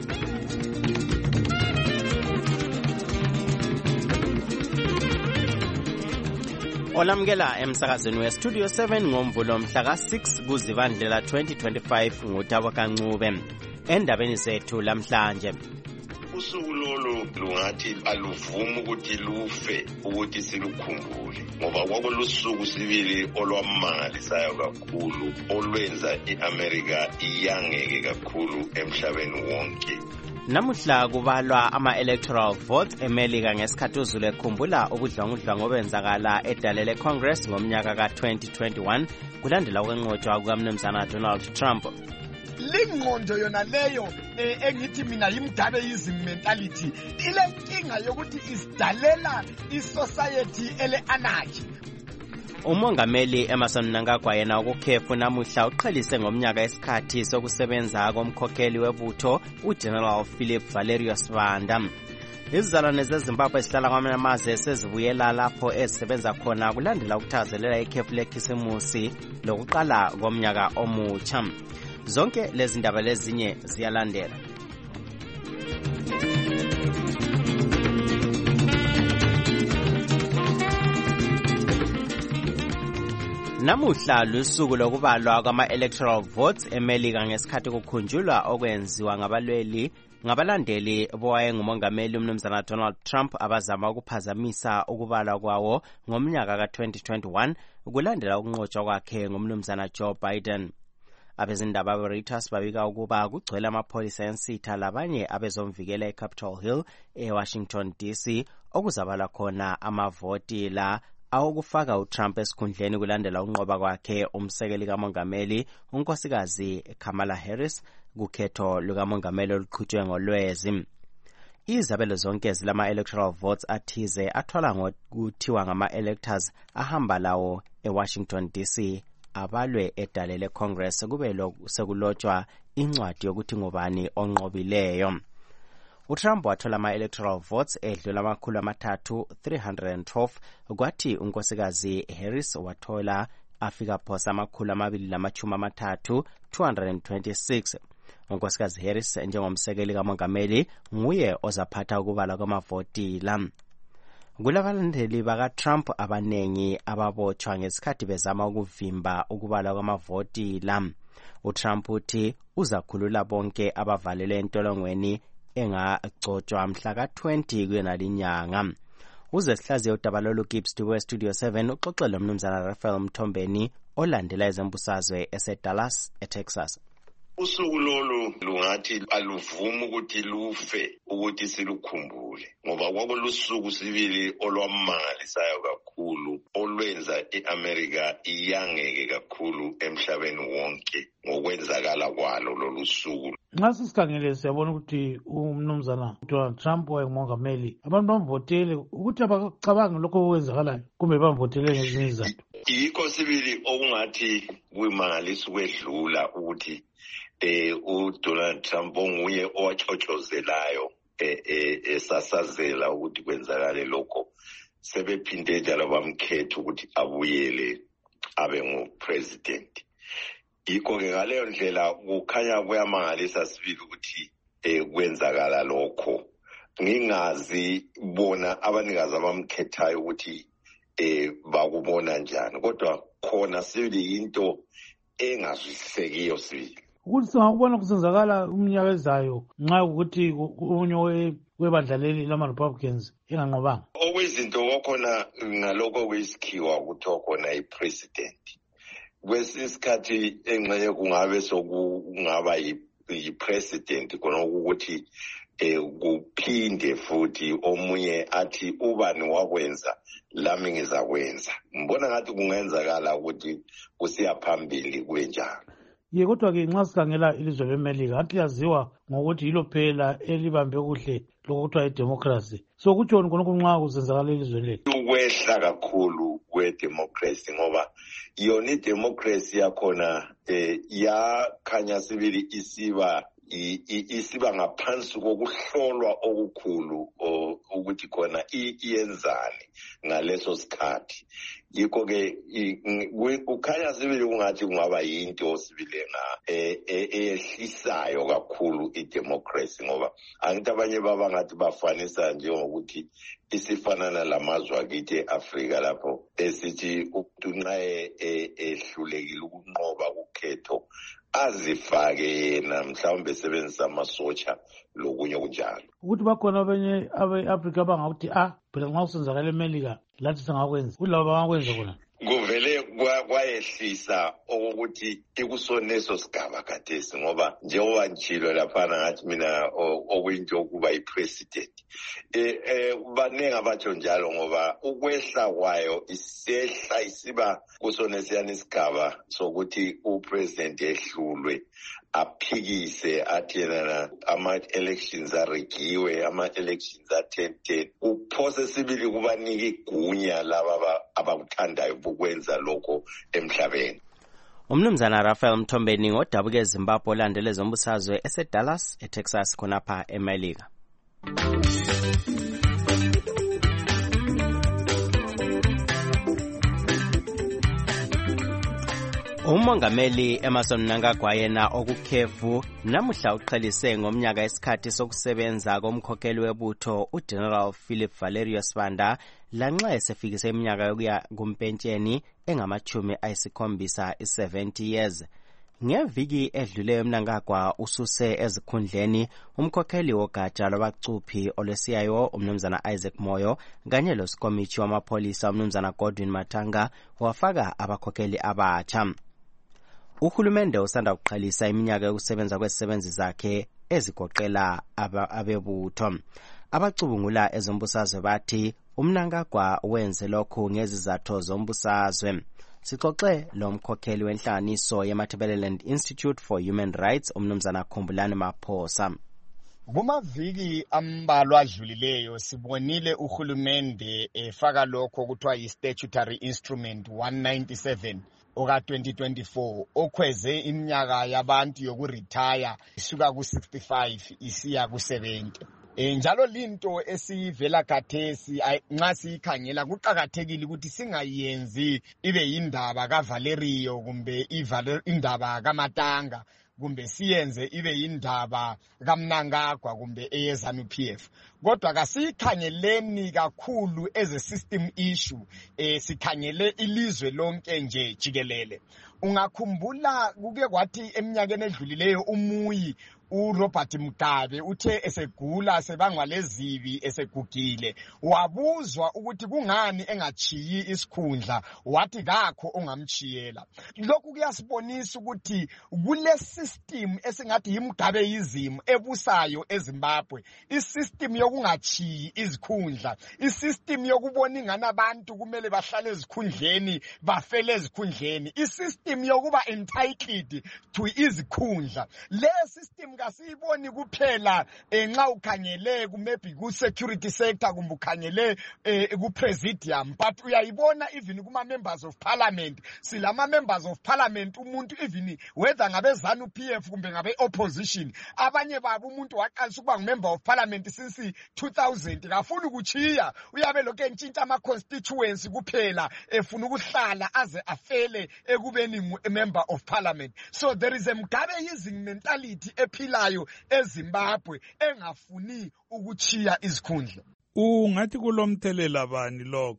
Olamukela emsakazweni we Studio seven ngomvulo mhla ka six kuZibandlela twenty twenty-five nguTabaka Ncube. Endabeni zethu lamhlanje, usuku lolo lungathi aluvumi ukuthi lufe ukuthi silukhumbule, ngoba kwakulusuku sibili olwamangalisayo kakhulu olwenza i-America iyangeke kakhulu emhlabeni wonke. Namuhla kubalwa ama-electoral votes eMelika ngesikhathi uzulu ekhumbula ubudlwangudlwangu obenzakala edale Congress ngomnyaka ka twenty twenty-one kulandela ukwenqotshwa kukamnumzana Donald Trump. Lingqondo yona leyo engithi mina yimdabeyism mentality ile nkinga yokuthi isidalela isociety ele anarchy. Umongameli Emmerson Mnangagwa yena ukukhefu namuhla uqhelise ngomnyaka esikhathi sokusebenza komkhokheli webutho uGeneral Philip Valerius Banda. Izizalwane zeZimbabwe esihlala kwamanye amazwe sezibuyela lapho ezisebenza khona kulandela ukuthazelela ikhefu lekhisimusi lokuqala komnyaka omutsha. Zonke lezi ndaba lezinye ziyalandela. Namuhla lusuku lokubalwa kwama-electoral votes eMelika ngesikhathi kukhunjulwa okwenziwa ngabalweli ngabalandeli bowayengumongameli umnumzana Donald Trump abazama ukuphazamisa ukubalwa kwawo ngomnyaka ka twenty twenty-one kulandela ukunqotshwa kwakhe ngumnumzana Joe Biden. Abezindaba be-Reuters babika ukuba kugcwele amapholisa ensitha labanye abezomvikela eCapitol Hill eWashington D C okuzabala khona amavoti la awokufaka uTrump esikhundleni kulandela ukunqoba kwakhe umsekeli kamongameli unkosikazi Kamala Harris kukhetho lukamongameli oluqhutshwe ngolwezi. Izabelo zonke zilama-electoral votes athize athola ngokuthiwa ngama-electors ahamba lawo eWashington D C abalwe edale leCongress kube sekulotshwa incwadi yokuthi ngubani onqobileyo. uTrump wathola ama-electoral votes edlula amakhulu amathathu three hundred twelve kwathi unkosikazi Harris wathola afika phosa amakhulu amabili lamachumi amathathu two hundred twenty-six. Unkosikazi Harris njengomsekeli kamongameli nguye ozaphatha ukubala kwamavoti la. Kulabalandeli baka-Trump abanengi ababotshwa ngesikhathi bezama ukuvimba ukubala kwamavoti la. uTrump uthi uzakhulula bonke abavalelwe entolongweni engagcotshwa mhla ka twenty kwenalinyanga. Uzesihlaziya udaba lolu Gibbs we Studio seven uxoxele umnumzana Raphael Mthombeni olandela ezembusazwe eseDallas eTexas. Usuku lolo lungathi aluvumi ukuthi lufe ukuthi silukhumbule, ngoba kwakulusuku sibili olwamangalisayo kakhulu olwenza i-America iyangeke kakhulu emhlabeni wonke ngokwenzakala kwalo lolu suku. Nxa sisikhangele siyabona ukuthi umnumzana Donald Trump wayengumongameli, abantu bamvotele ukuthi abacabangi lokho okwenzakalayo kumbe bamvotele ngezinye izizathu. Yikho sibili okungathi kuyimangalisa ukwedlula ukuthi eh uDonald Trump onguye owachotshozelayo esasazela ukuthi kwenzakale lokho sebephinde njalo bamkhetha ukuthi abuyele abe ngupresident. Yikho ke ngaleyo ndlela kukhanya kuyamangalisa sibili ukuthi eh kwenzakala lokho. Ngingazi bona abanikazi abamkhethayo ukuthi eh bakubona njani, kodwa khona sibili into engazwisekiyo sibili ukuthi singakubona kusenzakala umnyaka ezayo nxa ukuthi omunye webandlaleli lama-Republicans enganqobanga. Okwezinto kwakhona ngalokho kwesikhiwa kuthiwa khona i-president. Kwesinye isikhathi engxenye kungabe sokungaba yi-president khona ukuthi eh kuphinde futhi omunye athi ubani wakwenza lami ngizakwenza. Mbona ngathi kungenzakala ukuthi kusiya phambili kwenjalo. Ye kodwa-ke nxa sikhangela ilizwe lemelika athi yaziwa ngokuthi yilo phela elibambe kuhle lokuthiwa idemocracy. So kutshoni khonokho nxa kusenzakala elizweni lethu? Ukwehla kakhulu kwedemocracy ngoba yona idemocracy yakhona eh yakhanya sibili isiba isiba ngaphansi kokuhlolwa okukhulu ukuthi khona iyenzani ngaleso sikhathi. Yikho ke ukhanya sibili kungathi kungaba yinto sibile nga ehlisayo kakhulu idemocracy ngoba angithi abanye baba ngathi bafanisa nje ngokuthi isifanana lamazwe akithi eAfrika lapho esithi umuntu nxa ehlulekile ukunqoba ukhetho azifake yena mhlawumbe sebenzisa amasotsha lokunye kunjalo. Ukuthi bakhona abanye abe-Afrika abangakuthi ah phela nxa kusenzakala emelika lathi singakwenza kulabo bangakwenza khona. Kuvele kwayehlisa okokuthi ikusoneso sigaba khathesi ngoba njengoba njilo laphana ngathi mina okuyinto okuba yi-president eh baningi abatsho njalo ngoba ukwehla kwayo isehla isiba kusonesiyana isigaba sokuthi upresident ehlulwe aphikise athi yena ama-elections aregiwe ama-elections a-ten ten uphose sibili kubanika igunya laba abakuthandayo ukwenza lokho emhlabeni. Umnumzana Raphael Mthombeni ngodabuke eZimbabwe olandele zombusazwe eseDallas eTexas khonapha eMelika. Umongameli Emmerson Mnangagwa yena okukhefu namuhla uqhelise ngomnyaka esikhathi sokusebenza komkhokheli webutho uGeneral Philip Valerio Sibanda lanxa esefikise iminyaka yokuya kumpentsheni engamachumi ayisikhombisa i-seventy years. Ngeviki edluleyo Mnangagwa ususe ezikhundleni umkhokheli wogatsha lwabacuphi olwe-C I O umnumzana Isaac Moyo kanye losikomithi wamapholisa umnumzana Godwin Matanga wafaka abakhokheli abatsha. Uhulumende usanda kuqalisa iminyaka yokusebenza kwezisebenzi zakhe ezigoqela abebutho. Abacubungula ezombusazwe bathi uMnangagwa wenze lokhu ngezizathu zombusazwe. Sixoxe lo mkhokheli wenhlanganiso yeMatabeleland Institute for Human Rights umnumzana Khumbulani Maphosa. Kumaviki ambalwa adlulileyo sibonile uhulumende efaka lokho okuthiwa yi-statutory instrument one ninety-seven oka twenty twenty-four okhweze iminyaka yabantu yokuretire isuka ku sixty-five isiya ku seventy. E, njalo linto esivela khathesi nxa siyikhangela kuqakathekile ukuthi singayenzi ibe yindaba kaValerio kumbe indaba kaMatanga kumbe siyenze ibe yindaba kaMnangagwa kumbe eyeZANU P F. Kodwa kasikhangeleni kakhulu eze system issue eh sikhangele ilizwe lonke nje jikelele. Ungakhumbula kuke kwathi eminyakeni edlulileyo umuyi uRobert Mugabe uthe esegula sebangwa lezibi esegugile wabuzwa ukuthi kungani engachiyi isikhundla wathi kakho ongamchiyela. Lokhu kuyasibonisa ukuthi kule system esingathi yimgabe yizimo ebusayo eZimbabwe, isystem yokungachiyi izikhundla, isystem yokubona ingana abantu kumele bahlale ezikhundleni bafele ezikhundleni, isystem yokuba entitled to izikhundla. Le system kasiyiboni kuphela nxa ukhangele maybe ku security sector kumbe ukhangele ku presidium, but uyayibona even kuma members of parliament. Silama members of parliament umuntu even whether ngabe ZANU P F kumbe ngabe opposition, abanye babo umuntu waqalisa ukuba ngumember of parliament since two thousand kafuna ukuchiya, uyabe lokho entshintsha ama constituency kuphela efuna ukuhlala aze afele ekubeni member of parliament. So there is a mgabeyizing mentality ephilayo eZimbabwe engafuni ukuchiya izikhundla. Ungathi kulomthelela bani lokho?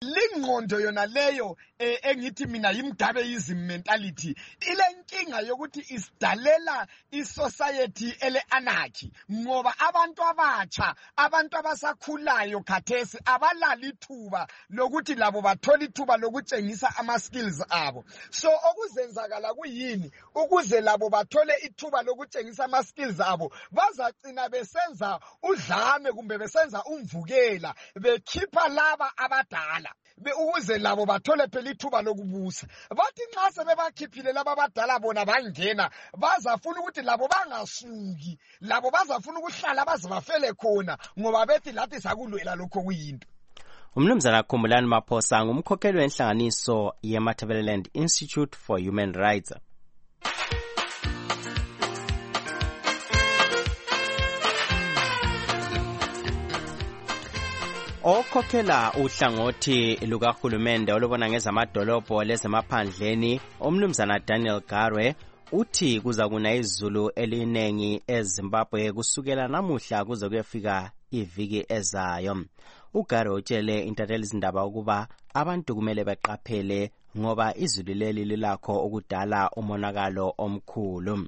lingqondo yona leyo eh, engithi mina yimdabeism mentality ile nkinga yokuthi isidalela isociety ele anarchy ngoba abantu abatsha abantu abasakhulayo khathesi abalali ithuba lokuthi labo bathola ithuba lokutshengisa ama skills abo. So okuzenzakala kuyini ukuze labo bathole ithuba lokutshengisa ama skills abo bazagcina besenza udlame kumbe besenza umvukela bekhipha laba abadala be ukuze labo bathole phela ithuba lokubusa. Bathi nxa sebebakhiphile laba abadala bona bangena bazafuna ukuthi labo bangasuki labo bazafuna ukuhlala bazibafele khona ngoba bethi lathi sakulwela lokho kuyinto. Umnumzana Khumbulani Maphosa ngumkhokheli wenhlanganiso ye-Matabeleland Institute for Human Rights. Okhokhela uhlangothi lukahulumende olubona ngezamadolobho lezemaphandleni umnumzana Daniel Garwe uthi kuza kuna izulu elinengi eZimbabwe kusukela namuhla kuze kuyefika iviki ezayo. uGarwe utshele intatheli izindaba ukuba abantu kumele beqaphele ngoba izulu leli lilakho ukudala umonakalo omkhulu.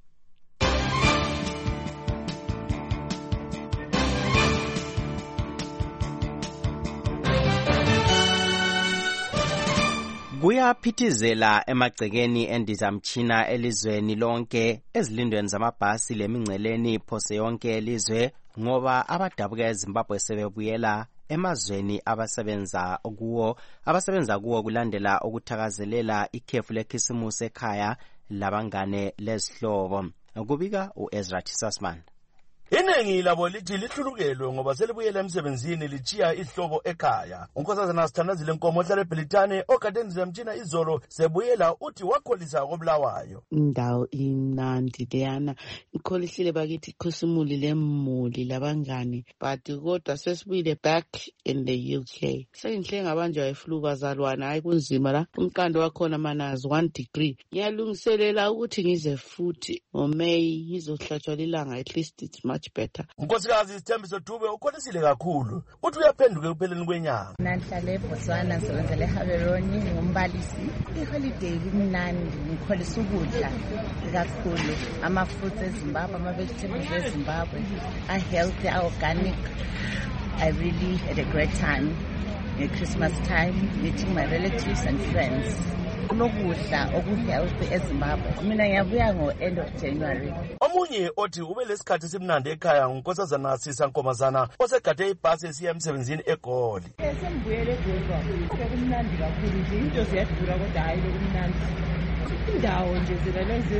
Kuyaphithizela emagcekeni endizamtshina elizweni lonke ezilindweni zamabhasi lemingceleni phose yonke elizwe ngoba abadabuka eZimbabwe sebebuyela emazweni abasebenza kuwo abasebenza kuwo kulandela ukuthakazelela ikhefu lekhisimusi ekhaya labangane lezihlobo. Kubika uEzra Tisasman. Iningi labo lithi lihlulukelwe ngoba selibuyela emsebenzini lichiya ihlobo ekhaya. Unkosazana Sithandazile Nkomo ohlala eBelitane okade ndizamtshina izolo sebuyela uthi wakholisa koBulawayo. Indawo imnandi leyana ikholisile bakithi ikhosumuli lemuli labangani but kodwa sesibuyile back in the U K. Seyinhle ngabanjwa iflu bazalwana hayi kunzima la umqando wakhona manazi one degree. Ngiyalungiselela ukuthi ngize futhi ngoMay ngizohlatshwa lilanga at least it's much better. Unkosikazi Sithembiso Dube ukholisile kakhulu uthi uyaphenduka ekupheleni kwenyanga. Nanhlale eBotswana ngisebenzele eHaberoni ngumbalisi. Iholiday kumnandi ngikholisa ukudla kakhulu ama fruits eZimbabwe ama vegetables eZimbabwe are healthy are organic. I really had a great time at Christmas time meeting my relatives and friends. Lokudla okuhealthy eZimbabwe mina ngiyabuya ngo end of January. Omunye othi ube lesikhathi simnandi ekhaya ngunkosazana Sisa Nkomazana osegade ibhasi esiya emsebenzini eGoli. Sembuyele eGoli kumnandi kakhulu nje into ziyadura kodwa hayi lokumnandi. Indawo nje zilalezo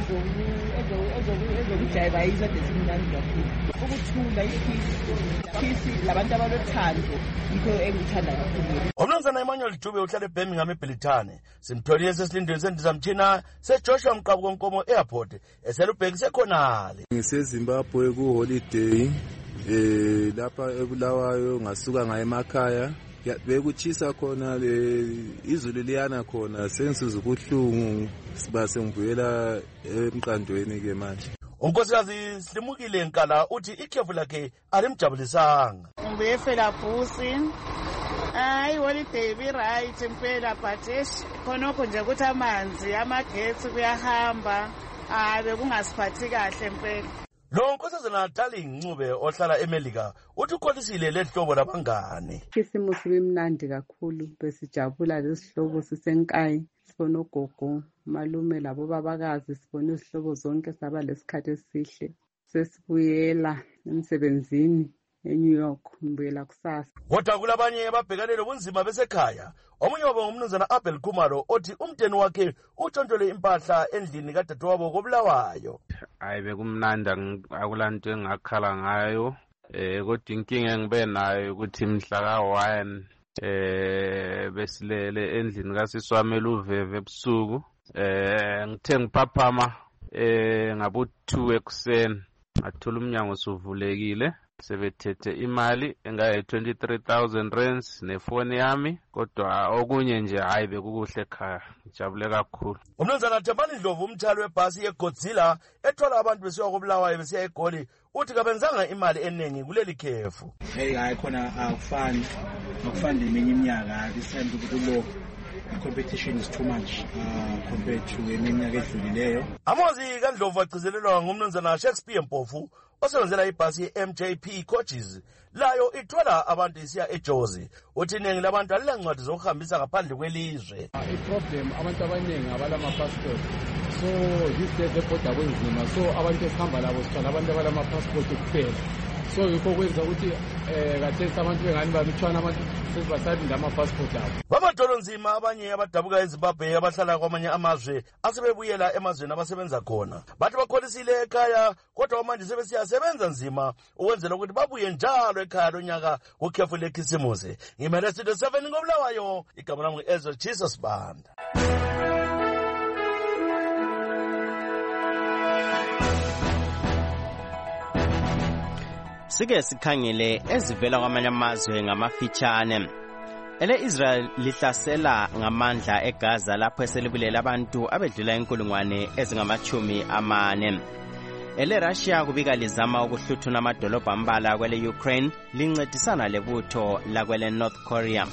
ezokujayiva yizo desimnandi kakhulu. Ukuthula iphisi labantu abalothando yikho engithanda kakhulu. Umnumzana Emmanuel Dube uhlala eBirmingham eBelitane simtholile sesilindweni sendizamtshina seJoshua Mqabuko Nkomo Airport eselubhekise khonale. NgiseZimbabwe ku holiday eh lapha eBulawayo ngasuka ngaye emakhaya bekuchisa khona le izulu liyana khona sensiza ukuhlungu siba sengibuyela emqandweni ke manje. Unkosikazi Silimukile Nkala uthi ikhefu lakhe alimjabulisanga. Ngibuye eFelabhusi. Hayi holiday be right impela but khonokho nje ukuthi amanzi amagetsi kuyahamba hayi bekungasiphathi kahle impela. Lo nkosazana Darling Ncube ohlala eMelika uthi ukholisile lehlobo labangane. Isimusi bemnandi kakhulu besijabula lesihlobo sisenkayi sibona ogogo malume labo babakazi sibona izihlobo zonke saba lesikhathi esihle sesibuyela emsebenzini eNew York mbuyela kusasa. Kodwa kulabanye ababhekanele ubunzima besekhaya. Omunye wabo ngumnumzana Abel Khumalo othi umnteni wakhe utshontshole impahla endlini kadadewabo koBulawayo. Hayi bekumnanda akulanto engakhala ngayo eh kodwa inkinga engibe nayo ukuthi mhla ka one eh besilele endlini kasiswami eLuveve ebusuku eh ngithe ngiphaphama eh ngabo two ekuseni ngathola umnyango suvulekile sebethethe imali engaye twenty-three thousand rands nefoni yami, kodwa okunye nje hayi bekukuhle ekhaya, ngijabule kakhulu. Umnumzana Thembani Ndlovu, umthwali webhasi yeGodzilla ethwala abantu besiya koBulawayo besiya eGoli, uthi kabenzanga imali eningi kuleli khefu. Hey hayi khona akufani akufani neminye iminyaka, this time kulo competition is too much uh, compared to eminyaka edlulileyo. Amazwi kaNdlovu agcizelelwa ngumnumzana Shakespeare Mpofu osebenzela ibhasi ye-M J P Coaches, layo ithwala abantu isiya eJozi. Uthi iningi labantu alilancwadi zokuhambisa ngaphandle kwelizwe. I-problem abantu abaningi abalama-passport, so these days ebhoda kwenzima, so abantu esihamba labo sithwala abantu abalama-passport kuphela, so yikho kwenza ukuthi um kathesi abantu bengani balutshwana abantu sesibasalinde ama-passport abo. Bamadolo nzima abanye abadabuka eZimbabwe abahlala kwamanye amazwe asebebuyela emazweni abasebenza khona, bathi bakholisile ekhaya kodwa manje sebesiyasebenza nzima ukwenzela ukuthi babuye njalo ekhaya lonyaka kukhefu lekhisimusi. Ngimele Studio seven ngoBulawayo, igama lami ngu-Ezra Jesus Banda. Sike sikhangele ezivela kwamanye amazwe ngamafitshane. Ele Israel lihlasela ngamandla eGaza lapho eselibulela abantu abedlula inkulungwane ezingamachumi amane. Ele Russia kubika lizama ukuhluthuna amadolobha ambala kwele Ukraine lincedisana lebutho la kwele North Korea.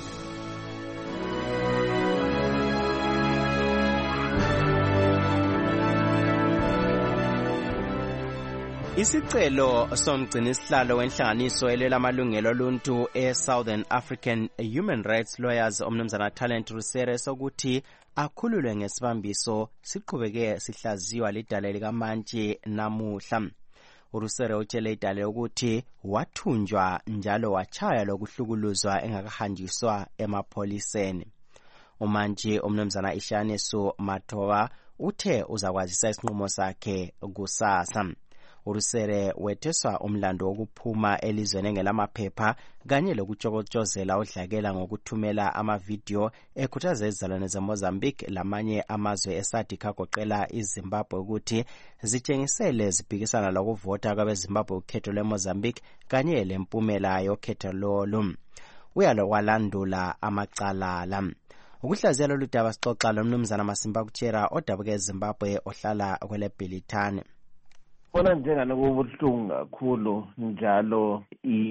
Isicelo somgcinisihlalo wenhlanganiso elwela amalungelo oluntu e-Southern African Human Rights Lawyers umnumzana Talent Rusere sokuthi akhululwe ngesibambiso siqhubeke sihlaziywa lidale likaMantshi namuhla. uRusere utshele idale ukuthi wathunjwa njalo wachaya lokuhlukuluzwa engakahanjiswa emapholiseni. uMantshi umnumzana Ishanesu Mathoba uthe uzakwazisa isinqumo sakhe kusasa. uRusere wetheswa umlando wokuphuma elizweni engelamaphepha kanye lokutshokotshozela udlakela ngokuthumela amavidiyo ekhuthaza izizalwane zeMozambique lamanye amazwe eSADC agoqela iZimbabwe ukuthi zitshengisele zibhikisana lokuvota kwabeZimbabwe ukhetho lweMozambique kanye lempumela yokhetho lolu. Uyalowalandula amacala la. Ukuhlaziya lolu daba sixoxa lomnumzana Masimba Kutshera odabuka eZimbabwe ohlala kwele Bhilithane. Bona njengane kubuhlungu kakhulu njalo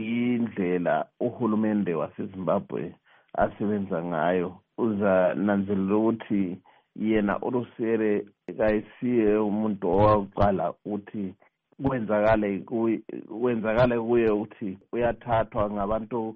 indlela uhulumende waseZimbabwe asebenza ngayo. Uza nanzelela ukuthi yena uRusere kayisiye umuntu owaqala ukuthi kwenzakale kwenzakale kuye ukuthi uyathathwa ngabantu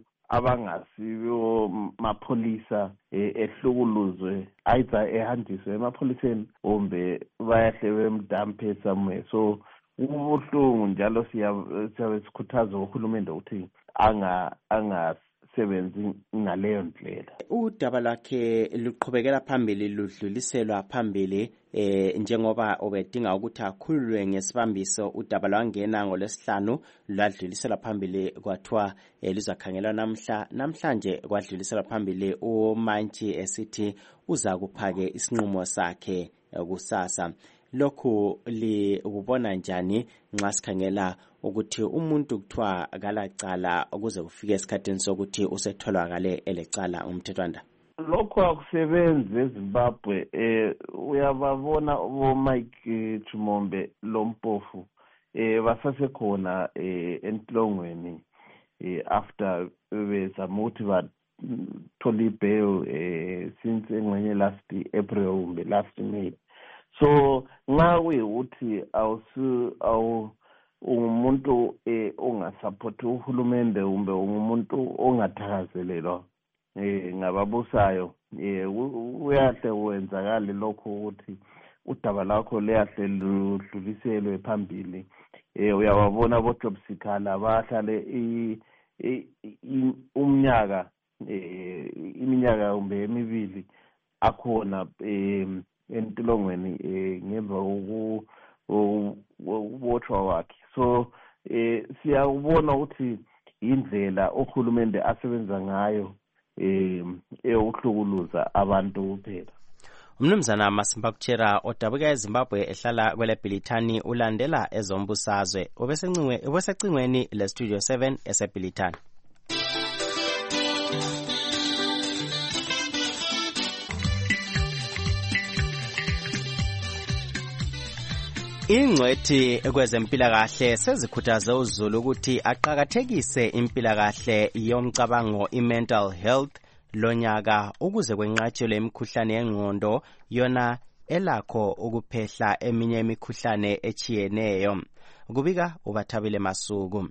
abangasibo mapholisa ehlukuluzwe ayiza ehanjiswe emapholiseni kumbe bayahle bemdampe somewhere. So ubuhlungu njalo siyabe sikhuthaza uhulumende ukuthi anga angasebenzi ngaleyo ndlela. Udaba lwakhe luqhubekela phambili ludluliselwa phambili eh njengoba obedinga ukuthi akhululwe ngesibambiso. Udaba lwangena ngolesihlanu lwadluliselwa phambili kwathiwa lizakhangelwa namhla namhlanje kwadluliselwa phambili uMantshi esithi uza kuphake isinqumo sakhe kusasa. Lokhu likubona njani nxa sikhangela ukuthi umuntu kuthiwa akalacala ukuze kufike esikhathini sokuthi usetholakale elecala umthethwanda? Lokho akusebenzi eZimbabwe. eh uyababona uMike Chumombe Lompofu eh basasekhona eh enhlongweni eh after bezama ukuthi bathole bail eh since engwenye last April kumbe last May. So nxa kuyukuthi awusu awu umuntu eh ongasupport uhulumende kumbe umuntu ongathakazelelwa eh ngababusayo eh uyahle wenzakala lokho ukuthi udaba lakho leyahle ludluliselwe phambili. eh uyababona boJob Sikhala bahlale umnyaka eh iminyaka kumbe emibili akhona eh entolongweni eh ngemva ukubotshwa wakhe. So eh siyabona ukuthi indlela uhulumende asebenza ngayo eh euhlukuluza abantu kuphela. Mnumzana Masimba Kuchera odabuka eZimbabwe ehlala kwele Bhilitani ulandela ezombusazwe ubesecingweni le Studio seven eseBhilitani. Ingcwethi kwezempilakahle sezikhuthaze uZulu ukuthi aqhakathekise impilakahle yomcabango i-mental health lonyaka ukuze kwenqatshelwe imikhuhlane yengqondo yona elakho ukuphehla eminye imikhuhlane echiyeneyo. Kubika ubathabile Masuku.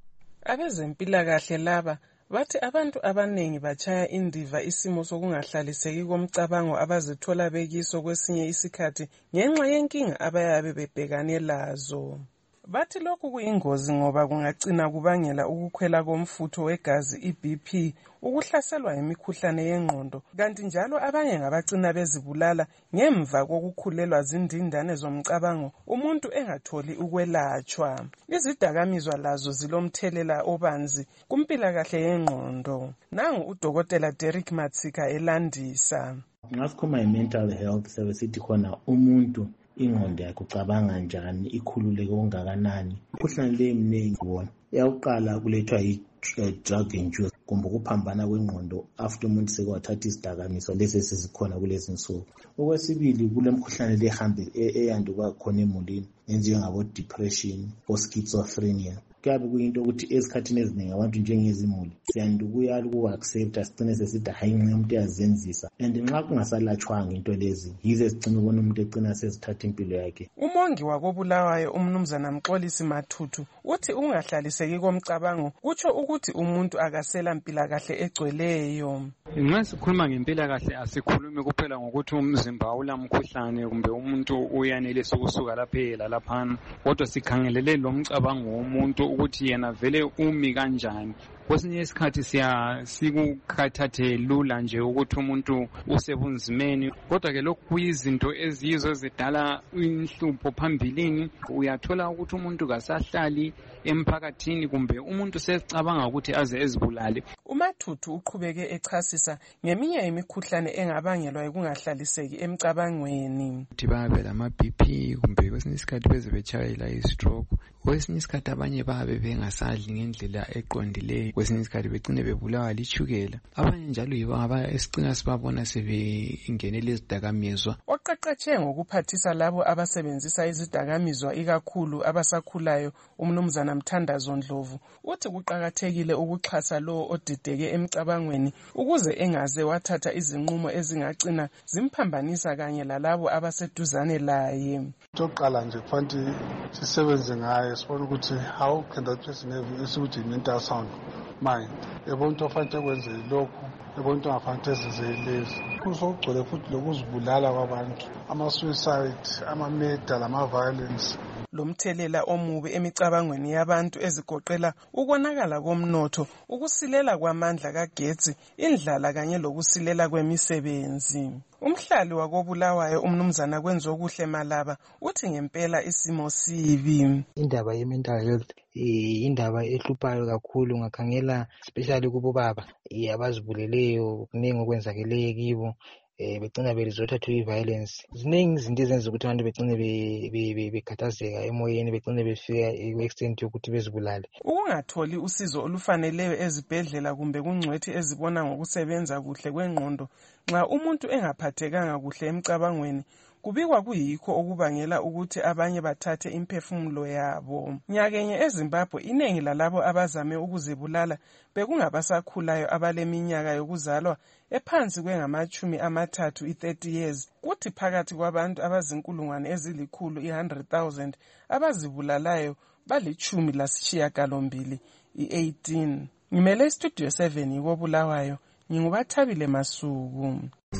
Abezempilakahle laba bathi abantu abanengi bachaya indiva isimo sokungahlaliseki komcabango abazithola bekiso kwesinye isikhathi ngenxa yenkinga abayabe bebhekane lazo. Bathi lokhu kuyingozi ngoba kungagcina kubangela ukukhwela komfutho wegazi i-B P, ukuhlaselwa imikhuhlane yengqondo, kanti njalo abanye ngabagcina bezibulala ngemva kokukhulelwa zindindane zomcabango umuntu engatholi ukwelatshwa. Izidakamizwa lazo zilomthelela obanzi kumpilakahle yengqondo. Nangu udokotela Derek Matsika elandisa. Ngasikhoma i-mental health sebesithi khona umuntu ingqondo yakhe ucabanga njani, ikhululeke ongakanani. Imikhuhlane le eminingi wona eyakuqala kulethwa i-drug induced kumbe ukuphambana kwengqondo after umuntu sekwathatha isidakamizwa lesi esizikhona kulezi nsuku. Okwesibili kule mkhuhlane le ehambe eyanduka khona emulini enjengabo depression or schizophrenia. Kuyabe kuyinto ukuthi ezikhathini eziningi abantu njengezimuli siyanda ukuyala uku-accepta sigcine sesithi hayi nxa umuntu yazenzisa, and nxa kungasalatshwanga into lezi yize sigcine ubona umuntu egcina sezithatha impilo yakhe. Umongi wakobulawayo umnumzana Mxolisi Mathuthu uthi ungahlaliseki komcabango kutsho ukuthi umuntu akasela mpilakahle egcweleyo. Nxa sikhuluma ngempilakahle asikhulumi kuphela ngokuthi umzimba ulamkhuhlane kumbe umuntu uyanelisa ukusuka laphela laphana, kodwa sikhangelele lo mcabango womuntu ukuthi yena vele umi kanjani. Kwesinye isikhathi siya sikukhathathe lula nje ukuthi umuntu usebunzimeni, kodwa ke lokhu kuyizinto eziyizo ezidala inhlupho phambilini. Uyathola ukuthi umuntu kasahlali emphakathini kumbe umuntu secabanga ukuthi aze ezibulale. uMathuthu uqhubeke echasisa ngeminye imikhuhlane engabangelwa ukungahlaliseki emcabangweni. Ukuthi babe lama B P kumbe kwesinye isikhathi beze betshayela i-stroke, kwesinye isikhathi abanye babe bengasadli ngendlela eqondileyo, kwesinye isikhathi begcine bebulawa litshukela. Abanye njalo yibo abasicina sibabona sebengenele izidakamizwa. Oqeqetshe ngokuphathisa labo abasebenzisa izidakamizwa ikakhulu abasakhulayo umnumzana Mthandazo Ndlovu uthi kuqakathekile ukuxhasa lo odideke emcabangweni ukuze engaze wathatha izinqumo ezingagcina zimphambanisa kanye lalabo abaseduzane laye. Oqala nje kufanele sisebenze ngaye sibone ukuthi how can that person have isuthi mental sound mind. Ebonto fanele kwenze lokhu, ebonto afanele ezenze lezi. Kusogcwele futhi lokuzibulala kwabantu, ama suicide, ama murder, ama violence. Lomthelela omubi emicabangweni yabantu ezigoqela ukonakala komnotho, ukusilela kwamandla kagetsi, indlala kanye lokusilela kwemisebenzi. Umhlali wakobulawayo umnumzana Kwenzokuhle Malaba uthi ngempela isimo sibi. Indaba ye mental health indaba ehluphayo kakhulu, ngakhangela especially kubo baba abazibuleleyo, kuningi okwenzakeleyo kibo. Eh begcina berizotha to violence. Ziningi izinto ezenza ukuthi abantu begcine bekhathazeka emoyeni, begcine befika extent yokuthi bezibulale. Ukungatholi usizo olufaneleyo ezibhedlela kumbe kungcwethi ezibona ngokusebenza kuhle kwengqondo nxa umuntu engaphathekanga kuhle emcabangweni kubikwa kuyikho okubangela ukuthi abanye bathathe imphefumulo yabo. Nyakenye eZimbabwe inengi lalabo abazame ukuzibulala bekungabasakhulayo abaleminyaka yokuzalwa ephansi kwengamachumi amathathu i-thirty years, kuthi phakathi kwabantu abazinkulungwane ezilikhulu i-one hundred thousand abazibulalayo balichumi lasishiyagalombili i-eighteen. Ngimele Studio seven yikobulawayo, ngingubathabile Masuku.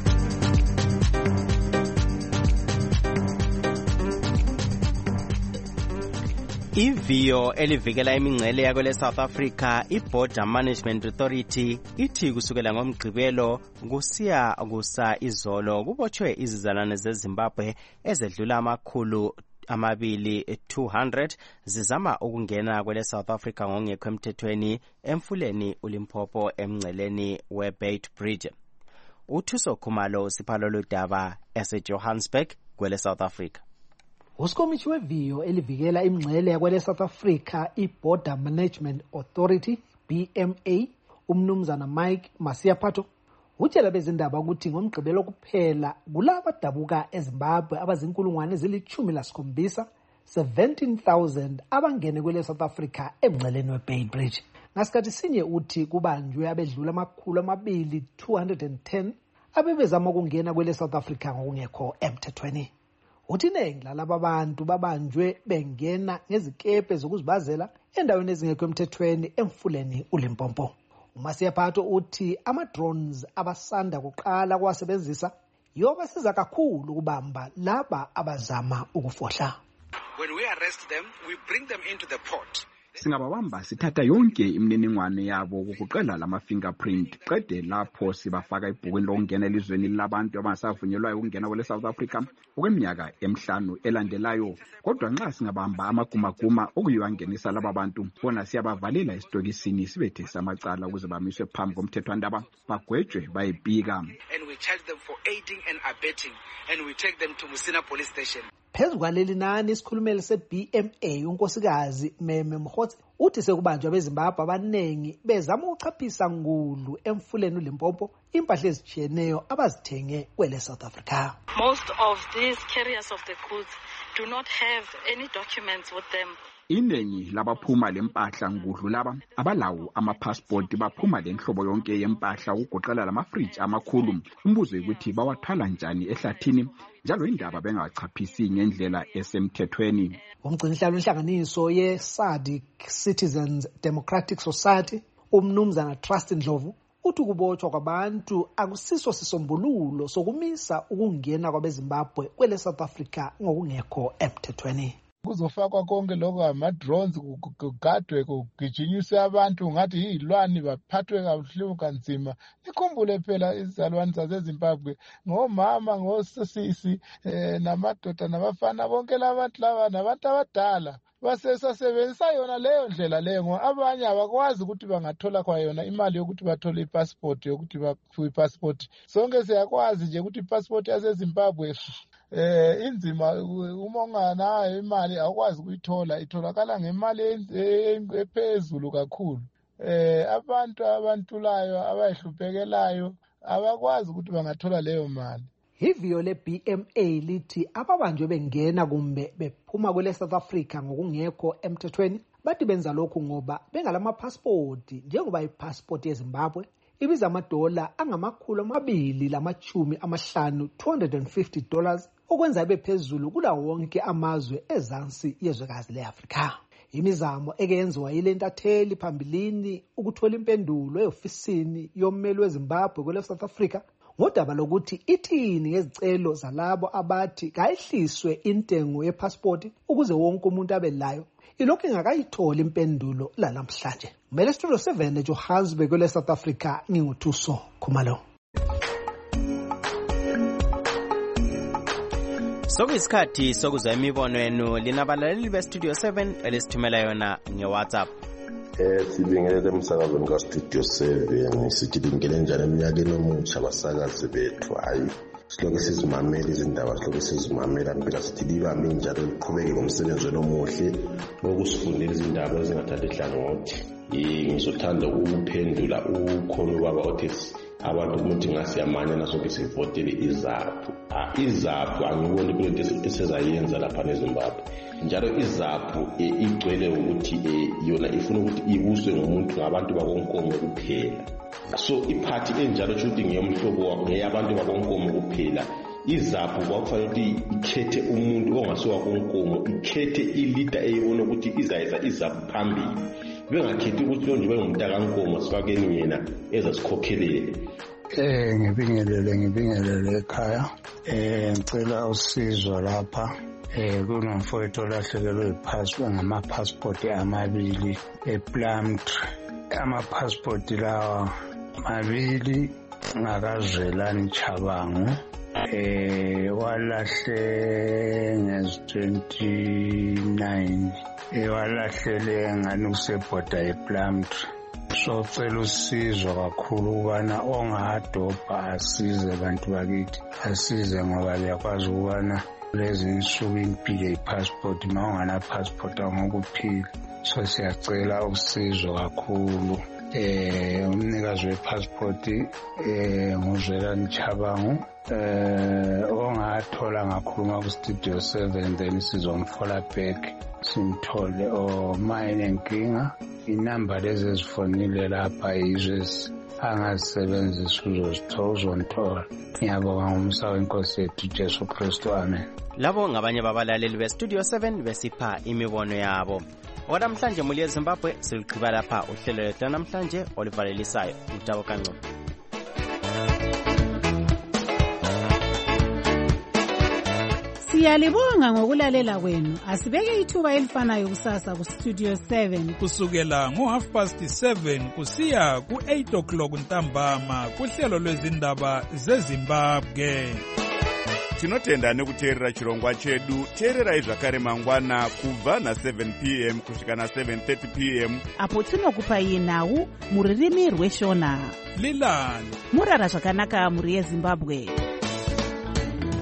Iviyo elivikela imingcele yakwele South Africa iBorder Management Authority ithi kusukela ngoMgqibelo kusiya kusa izolo kubotshwe izizalwane zeZimbabwe ezedlula amakhulu amabili two hundred zizama ukungena kwele South Africa ngongekho emthethweni emfuleni uLimpopo emngceleni weBait Bridge. uThuso Khumalo siphalo lodaba eseJohannesburg kwele South Africa. Uskomishi weviyo elivikela imngcele yakwele South Africa i-Border Management Authority B M A umnumzana Mike Masiapatho utshela bezindaba ukuthi ngomgqibelo kuphela kulabo dabuka eZimbabwe abazinkulungwane ezilithumi lasikhombisa seventeen thousand abangene kwele South Africa emngceleni weBay Bridge. Ngasikhathi sinye uthi kubanjwe abedlula amakhulu amabili two hundred ten abebezama ukungena kwele South Africa ngokungekho emthethweni. Uthi iningi lalabo bantu babanjwe bengena ngezikepe zokuzibazela endaweni ezingekho emthethweni emfuleni uLimpopo. uMasiapatho uthi ama-drones abasanda kuqala kuwasebenzisa yoba siza kakhulu ukubamba laba abazama ukufohla. When we arrest them, we bring them into the port. Singababamba sithatha yonke imininingwane yabo ukuqela lama fingerprint qede lapho sibafaka ibhukwini lokungena elizweni labantu abangasavunyelwayo ukungena kwele South Africa okweminyaka emhlanu elandelayo. Kodwa nxa singabamba amagumaguma okuyiwangenisa laba bantu bona siyabavalela esitokisini sibethe samacala ukuze bamiswe phambi komthethwandaba bagwetshwe bayibika. And we charge them for aiding and abetting and we take them to Musina police station. Phezu kwaleli nani isikhulumeli se-B M A unkosikazi Meme Mkhotsi uthi sekubanjwa beZimbabwe abanengi bezama ukuchaphisa ngulu emfuleni uLimpopo impahla ezijiyeneyo abazithenge kwele South Africa. Most of these carriers of the goods do not have any documents with them. Iningi labaphuma lempahla ngudlu laba abalawo ama-passport baphuma lenhlobo yonke yempahla ukugoqela lama-fridge amakhulu. Umbuzo ukuthi bawathwala njani ehlathini njalo indaba bengachaphisi ngendlela esemthethweni. Umgcinihlalo wenhlanganiso ye-SADC Citizens Democratic Society umnumzana Trust Ndlovu uthi ukubotshwa kwabantu akusiso sisombululo sokumisa ukungena kwabeZimbabwe kwele South Africa ngokungekho emthethweni. Kuzofakwa konke lokho ama-drones kugadwe kugijinyiswe abantu ngathi yizilwane baphathwe kabuhlungu kanzima. Ikhumbule phela izalwane zaseZimbabwe ngomama ngosisi eh, namadoda nabafana bonke labantu laba nabantu abadala basesasebenzisa yona leyo ndlela leyo ngoba abanye abakwazi ukuthi bangathola kwa yona imali yokuthi bathole ipassport yokuthi baphiwe ipassport. Sonke siyakwazi nje ukuthi ipassport yaseZimbabwe eh inzima uma unganayo imali awukwazi ukuyithola itholakala ngemali ephezulu kakhulu. Eh abantu abantulayo abayihluphekelayo abakwazi ukuthi bangathola leyo mali. Iviyo le-B M A lithi ababanjwe bengena kumbe bephuma kwele South Africa ngokungekho emthethweni bathi benza lokhu ngoba bengalama-passport njengoba i-passport yeZimbabwe ibiza amadola angamakhulu amabili lamachumi amahlanu two hundred fifty dollars okwenza ibe phezulu kula wonke amazwe ezansi yezwekazi le-Afrika. Imizamo eke yenziwa yile ntatheli phambilini ukuthola impendulo e-ofisini yommeli weZimbabwe kwele South Africa ngodaba lokuthi ithini ngezicelo zalabo abathi kayihliswe intengo yepassport ukuze wonke umuntu abe layo ilokhu ingakayitholi impendulo lalamhlanje. Mele Studio seven eJohannesburg kwele South Africa nginguthuso Khumalo. Sokuyisikhathi sokuzwa imibono yenu linabalaleli beStudio seven elisithumela yona ngeWhatsApp. Eh sibingelele emsakazweni kaStudio seven sithi bingele njani eminyakeni omutsha abasakazi bethu hayi silokhu sizimamela izindaba silokhu sizimamela impela sithi libambe njalo liqhubeke ngomsebenzi omuhle lokusifundela izindaba ezingathatha ihlangothi. Ngizothanda ukuphendula ukhona ubaba othi abantu ukuthi ngasiyamanye naso sivotele izaphu. Izaphu angiboni kulento esezayenza lapha eZimbabwe. Njalo izaphu igcwele ukuthi yona ifuna ukuthi ibuswe ngumuntu ngabantu bakonkomo kuphela. So iphathi enjalo ukuthi ngiyomhlobo ngeyabantu bakonkomo kuphela. Izaphu kwakufanele ukuthi ikhethe umuntu ongasiwa konkomo, ikhethe ilida eyibona ukuthi izayisa izaphu phambili. Bengakhethi ukuthi lo nje benguMntakankomo sifakeni yena ezasikhokhelele. Eh ngibingelele ngibingelele ekhaya. Eh ngicela usizo lapha. Eh kunomfowethu olahlekelwe iphassport ngama-passport amabili ePlumtree. Ama-passport lawa mabili ngakazwelani Chabangu. Eh walahle ngezi twenty-nine. Ewalahlele ngani kusebhoda ePlumtree. so cela usizo kakhulu ukubana ongadobha asize abantu bakithi asize ngoba liyakwazi ukubana lezi nsuku impilo ipassport ma ungana passport awungokuphila so siyacela usizo kakhulu eh umnikazi wepassport eh nguzwelani Chabangu eh ongathola ngakhuluma ku studio seven then sizomfola back simthole o mine nkinga inamba lezi ezifonile lapha izwe angazisebenzisa uzozithola uzonithola. Ngiyabonga ngomsa wenkosi yethu Jesu Kristu, amen. Labo ngabanye babalaleli be-Studio seven besipha imibono yabo. Okwamhlanje muli eZimbabwe siligqiba lapha uhlelo lwethu namhlanje olivalelisayo uTabo Kancube. Siyalibonga ngokulalela kwenu. Asibeke ithuba elifanayo kusasa ku Studio seven kusukela ngo half past seven kusiya ku eight o'clock ntambama kuhlelo lwezindaba zeZimbabwe. Tinotenda nekuteerera chirongwa chedu. Teererai zvakare mangwana kubva na seven p m kusvika na seven thirty p m apo tinokupai nhau muririmi rweshona. Lilani murara zvakanaka muri yeZimbabwe.